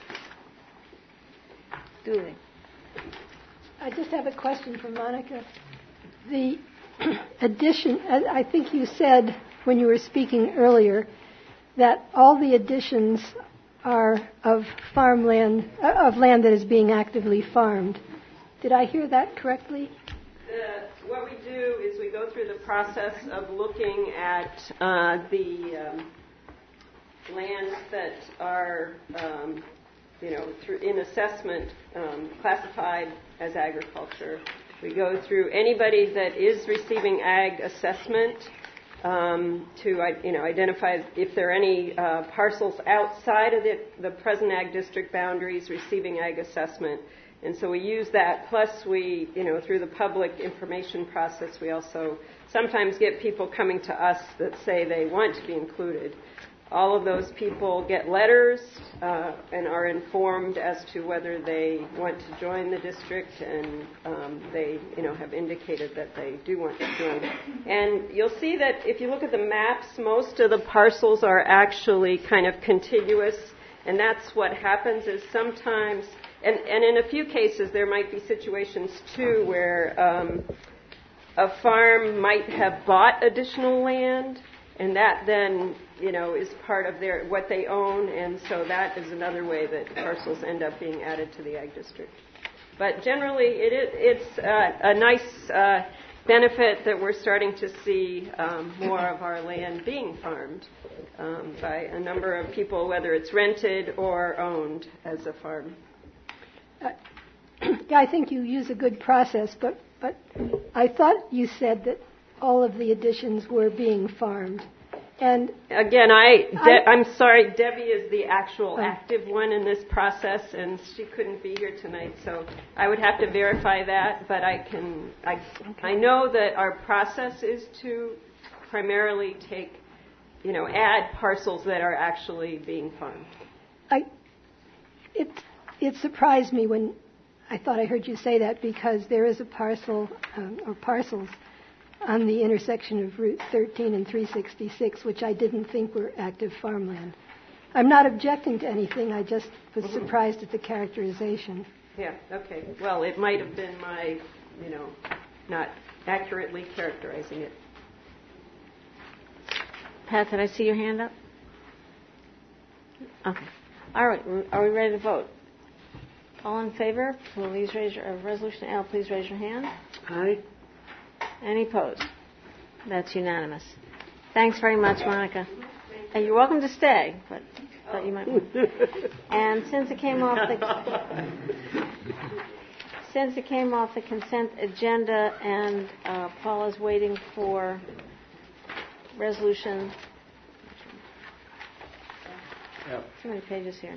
Dooley. I just have a question for Monica. The addition, I think you said when you were speaking earlier that all the additions are of farmland, of land that is being actively farmed. Did I hear that correctly? What we do is we go through the process of looking at the lands that are, in assessment classified as agriculture. We go through anybody that is receiving ag assessment to identify if there are any parcels outside of the present ag district boundaries receiving ag assessment. And so we use that, plus we, through the public information process, we also sometimes get people coming to us that say they want to be included. All of those people get letters and are informed as to whether they want to join the district, and they, have indicated that they do want to join. And you'll see that if you look at the maps, most of the parcels are actually kind of contiguous, and that's what happens is sometimes, and in a few cases there might be situations too where a farm might have bought additional land, and that then, is part of what they own, and so that is another way that parcels end up being added to the ag district. But generally, it's a nice benefit that we're starting to see more of our land being farmed by a number of people, whether it's rented or owned as a farm. Yeah, I think you use a good process, but I thought you said that all of the additions were being farmed. And again, I'm sorry, Debbie is the actual active one in this process, and she couldn't be here tonight, so I would have to verify that. But I know that our process is to primarily take, add parcels that are actually being farmed. It surprised me when I thought I heard you say that, because there is a parcel or parcels on the intersection of Route 13 and 366, which I didn't think were active farmland. I'm not objecting to anything. I just was surprised at the characterization. Yeah, okay. Well, it might have been my, not accurately characterizing it. Pat, did I see your hand up? Okay. All right. Are we ready to vote? All in favor? Please raise your resolution L. Please raise your hand. Aye. Any opposed? That's unanimous. Thanks very much, Monica. And you're welcome to stay, but thought you might. And since it came off the consent agenda, and Paula's waiting for resolution. Too many pages here.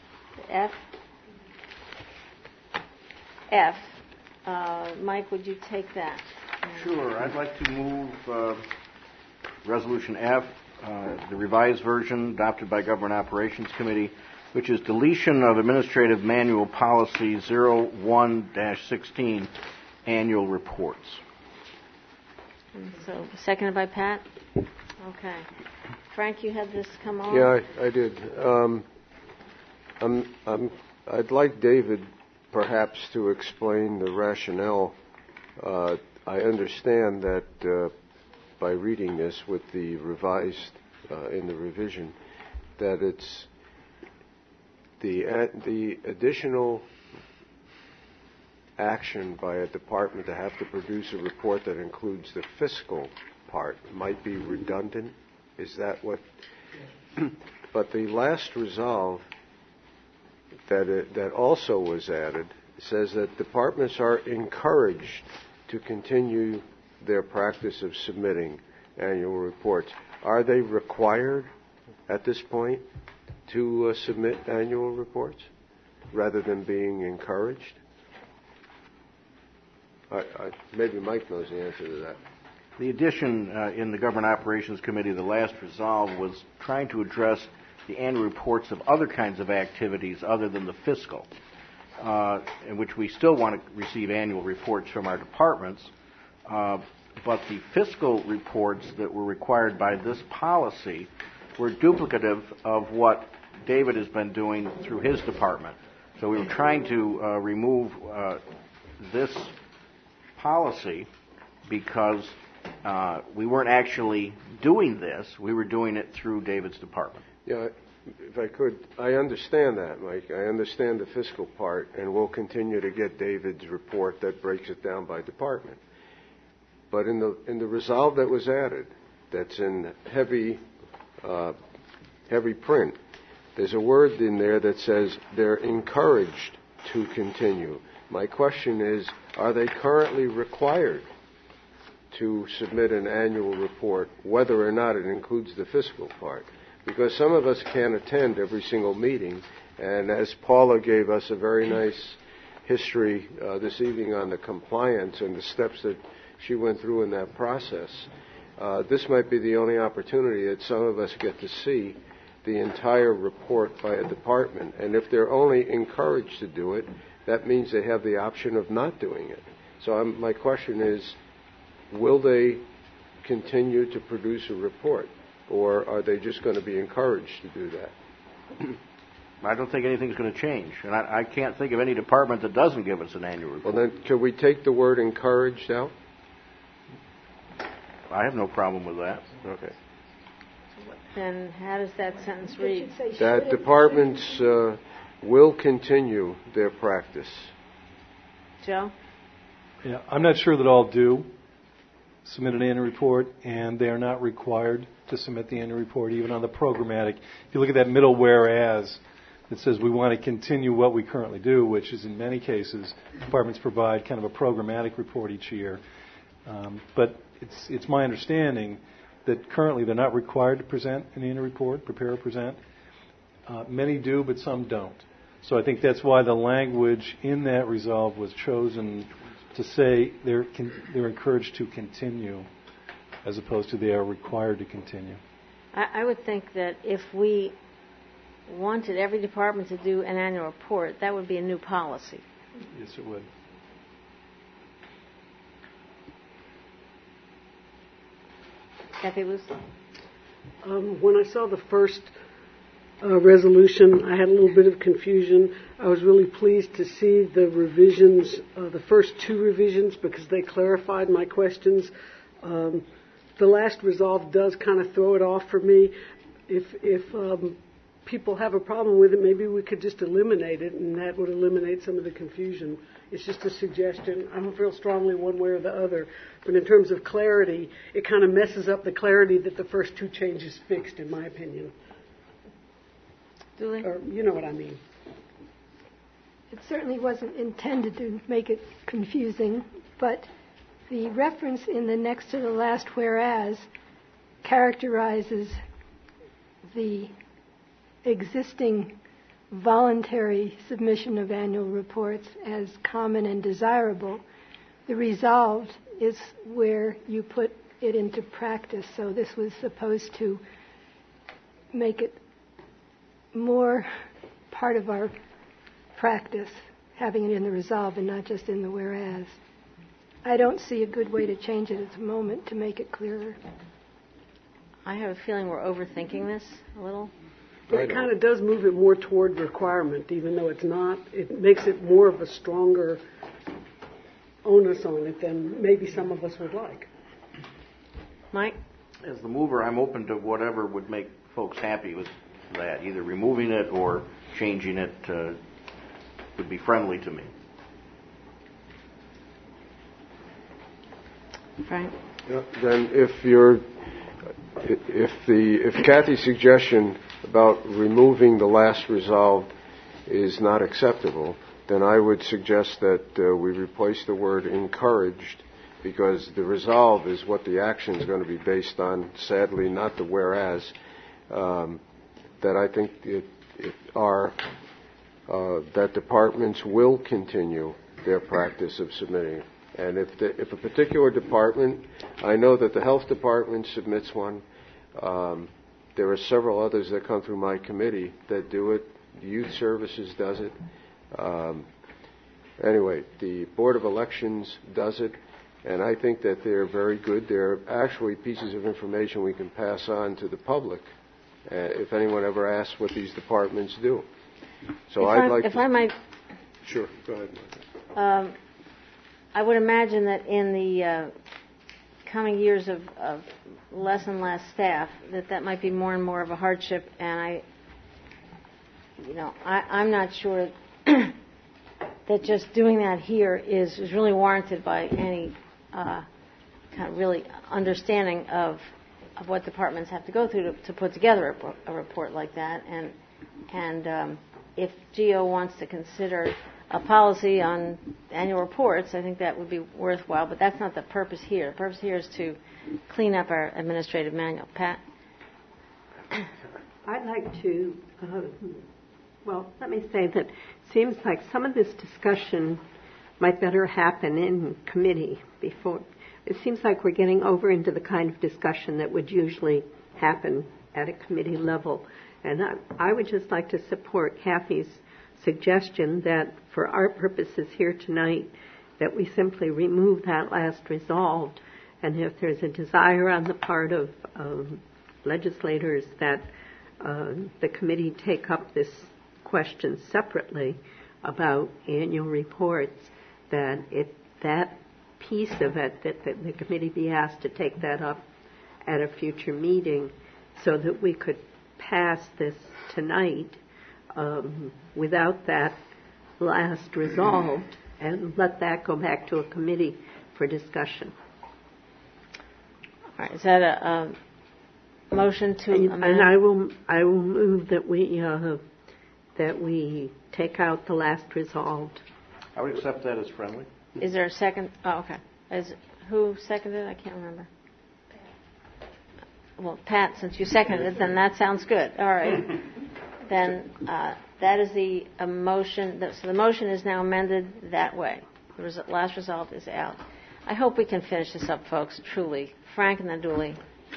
F. Mike, would you take that? Sure. I'd like to move Resolution F, the revised version adopted by Government Operations Committee, which is deletion of Administrative Manual Policy 01-16 annual reports. And so, seconded by Pat? Okay. Frank, you had this come on? Yeah, I did. I'd like David perhaps to explain the rationale. I understand that by reading this with the revised in the revision, that it's the additional action by a department to have to produce a report that includes the fiscal part might be redundant. Is that what? But the last resolve that also was added says that departments are encouraged to continue their practice of submitting annual reports. Are they required at this point to submit annual reports rather than being encouraged? Maybe Mike knows the answer to that. The addition in the Government Operations Committee, the last resolve, was trying to address the annual reports of other kinds of activities other than the fiscal, in which we still want to receive annual reports from our departments, but the fiscal reports that were required by this policy were duplicative of what David has been doing through his department. So we were trying to remove this policy because we weren't actually doing this. We were doing it through David's department. Yeah, if I could, I understand that, Mike. I understand the fiscal part, and we'll continue to get David's report that breaks it down by department. But in the resolve that was added, that's in heavy print, there's a word in there that says they're encouraged to continue. My question is, are they currently required to submit an annual report, whether or not it includes the fiscal part? Because some of us can't attend every single meeting, and as Paula gave us a very nice history this evening on the compliance and the steps that she went through in that process, this might be the only opportunity that some of us get to see the entire report by a department. And if they're only encouraged to do it, that means they have the option of not doing it. So my question is, will they continue to produce a report, or are they just going to be encouraged to do that? I don't think anything's going to change, and I can't think of any department that doesn't give us an annual report. Well, then, could we take the word encouraged out? I have no problem with that. Okay. Then how does that sentence read? That departments will continue their practice. Joe? Yeah, I'm not sure that all do submit an annual report, and they are not required to submit the annual report, even on the programmatic. If you look at that middle whereas, it says we want to continue what we currently do, which is in many cases, departments provide kind of a programmatic report each year. But it's my understanding that currently they're not required to present an annual report, prepare or present. Many do, but some don't. So I think that's why the language in that resolve was chosen to say they're encouraged to continue, as opposed to they are required to continue. I would think that if we wanted every department to do an annual report, that would be a new policy. Yes, it would. Kathy Luce? When I saw the first resolution, I had a little bit of confusion. I was really pleased to see the revisions, the first two revisions, because they clarified my questions. The last resolve does kind of throw it off for me. If people have a problem with it, maybe we could just eliminate it, and that would eliminate some of the confusion. It's just a suggestion. I don't feel strongly one way or the other. But in terms of clarity, it kind of messes up the clarity that the first two changes fixed, in my opinion. Julie? Or, you know what I mean. It certainly wasn't intended to make it confusing, but the reference in the next to the last whereas characterizes the existing voluntary submission of annual reports as common and desirable. The resolved is where you put it into practice. So this was supposed to make it more part of our practice, having it in the resolve and not just in the whereas. I don't see a good way to change it at the moment to make it clearer. I have a feeling we're overthinking this a little. But it kind of does move it more toward requirement, even though it's not. It makes it more of a stronger onus on it than maybe some of us would like. Mike? As the mover, I'm open to whatever would make folks happy with that. Either removing it or changing it would be friendly to me. Frank? Yeah, then if Kathy's suggestion about removing the last resolved is not acceptable, then I would suggest that we replace the word encouraged, because the resolve is what the action is going to be based on, sadly, not the whereas, that I think that departments will continue their practice of submitting. And if a particular department, I know that the health department submits one, there are several others that come through my committee that do it. Youth Services does it. Anyway, the Board of Elections does it, and I think that they're very good. They're actually pieces of information we can pass on to the public if anyone ever asks what these departments do. So If I might... Sure, go ahead. I would imagine that in the coming years of less and less staff, that might be more and more of a hardship, and I'm not sure that just doing that here is really warranted by any kind of really understanding of what departments have to go through to put together a report like that. And if GO wants to consider a policy on annual reports, I think that would be worthwhile, but that's not the purpose here. The purpose here is to clean up our administrative manual. Pat? I'd like to, let me say that it seems like some of this discussion might better happen in committee before. It seems like we're getting over into the kind of discussion that would usually happen at a committee level. And I would just like to support Kathy's suggestion that for our purposes here tonight, that we simply remove that last resolved. And if there's a desire on the part of legislators that the committee take up this question separately about annual reports, that that piece of it, that the committee be asked to take that up at a future meeting so that we could pass this tonight without that last resolved, and let that go back to a committee for discussion. All right, is that a motion to amend? And I will move that we take out the last resolved. I would accept that as friendly. Is there a second? Oh, okay. Who seconded it? I can't remember. Well, Pat, since you seconded it, then that sounds good. All right. Then that is the motion. So the motion is now amended that way. The last resolve is out. I hope we can finish this up, folks, truly. Frank and then Dooley.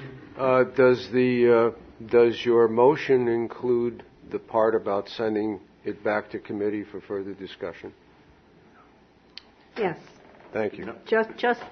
Does your motion include the part about sending it back to committee for further discussion? Yes. Thank you. Just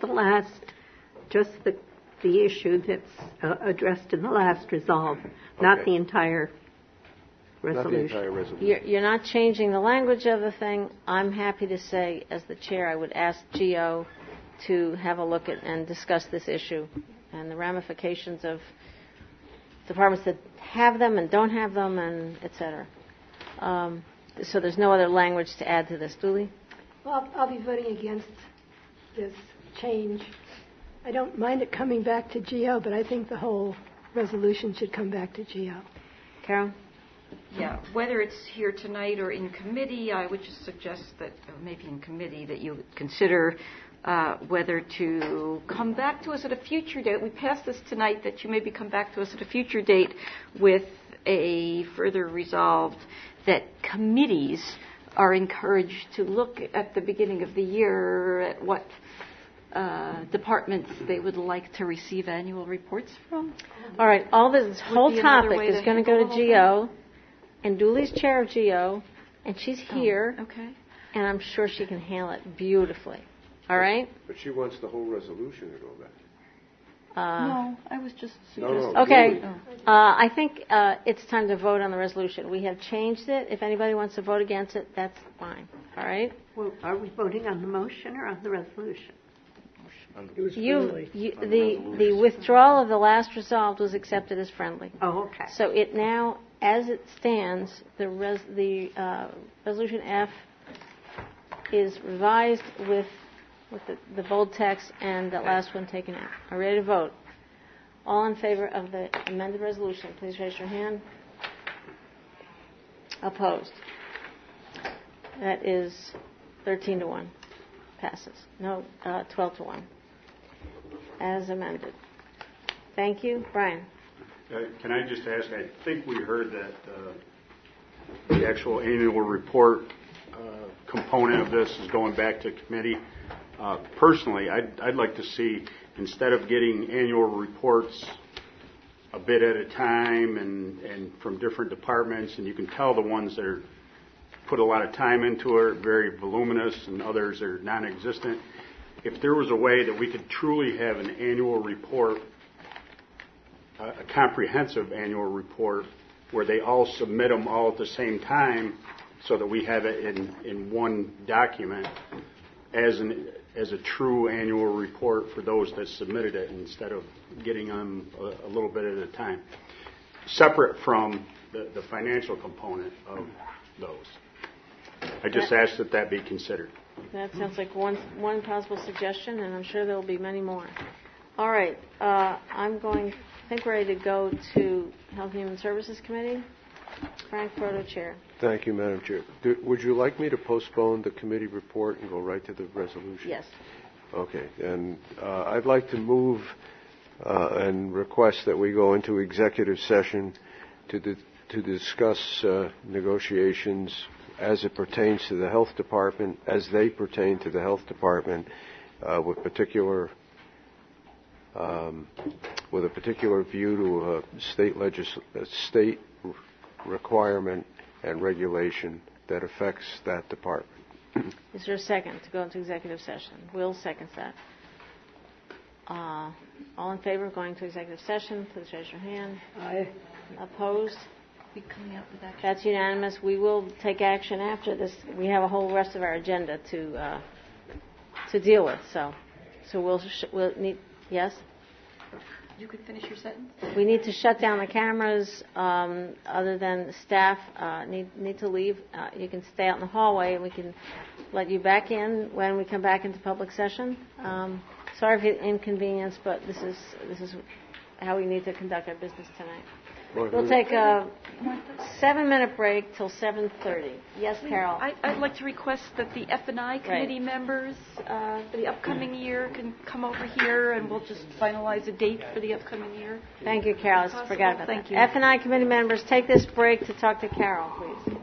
the issue that's addressed in the last resolve, not the entire resolution. Not the entire resolution. You're not changing the language of the thing. I'm happy to say, as the chair, I would ask GO to have a look at and discuss this issue and the ramifications of departments that have them and don't have them, and et cetera. So there's no other language to add to this. Dooley? Well, I'll be voting against this change. I don't mind it coming back to GO, but I think the whole resolution should come back to GO. Carol? Yeah, whether it's here tonight or in committee, I would just suggest that, maybe in committee, that you consider whether to come back to us at a future date. We passed this tonight, that you maybe come back to us at a future date with a further resolved that committees are encouraged to look at the beginning of the year at what departments they would like to receive annual reports from. All right, this whole topic is going to go to GO, and Dooley's chair of GO, and she's here, okay, and I'm sure she can handle it beautifully. All right? But she wants the whole resolution to go back. No, I was just No, okay. I think it's time to vote on the resolution. We have changed it. If anybody wants to vote against it, that's fine. All right? Well, are we voting on the motion or on the resolution? The withdrawal of the last resolved was accepted as friendly. Oh, okay. So it now, as it stands, the resolution F is revised with the bold text and the last one taken out. Are we ready to vote? All in favor of the amended resolution, please raise your hand. Opposed? That is 13-1. Passes. No, 12-1. As amended. Thank you. Brian. Can I just ask, I think we heard that the actual annual report component of this is going back to committee. Personally, I'd like to see, instead of getting annual reports a bit at a time and from different departments, and you can tell the ones that are put a lot of time into it, very voluminous, and others are non-existent. If there was a way that we could truly have an annual report, a comprehensive annual report, where they all submit them all at the same time, so that we have it in one document as a true annual report for those that submitted it, instead of getting them a little bit at a time, separate from the financial component of those. I just ask that be considered. That sounds like one possible suggestion, and I'm sure there will be many more. All right. I think we're ready to go to Health and Human Services Committee. Frank Proto, Chair. Thank you, Madam Chair. Would you like me to postpone the committee report and go right to the resolution? Yes. Okay. And I'd like to move and request that we go into executive session to discuss negotiations as it pertains to the health department, as they pertain to the health department, with a particular view to a state requirement and regulation that affects that department. Is there a second to go into executive session? Will seconds that. All in favor of going to executive session, please raise your hand. Aye. Opposed? Be coming up with action. That's unanimous. We will take action after this. We have a whole rest of our agenda to deal with. So we'll need. Yes. You could finish your sentence. We need to shut down the cameras. Other than staff need to leave. You can stay out in the hallway, and we can let you back in when we come back into public session. Sorry for the inconvenience, but this is how we need to conduct our business tonight. We'll take a 7-minute break till 7:30. Yes, Carol. I'd like to request that the F&I committee members for the upcoming year can come over here, and we'll just finalize a date for the upcoming year. Thank you, Carol. I forgot about that. Thank you. F&I committee members, take this break to talk to Carol, please.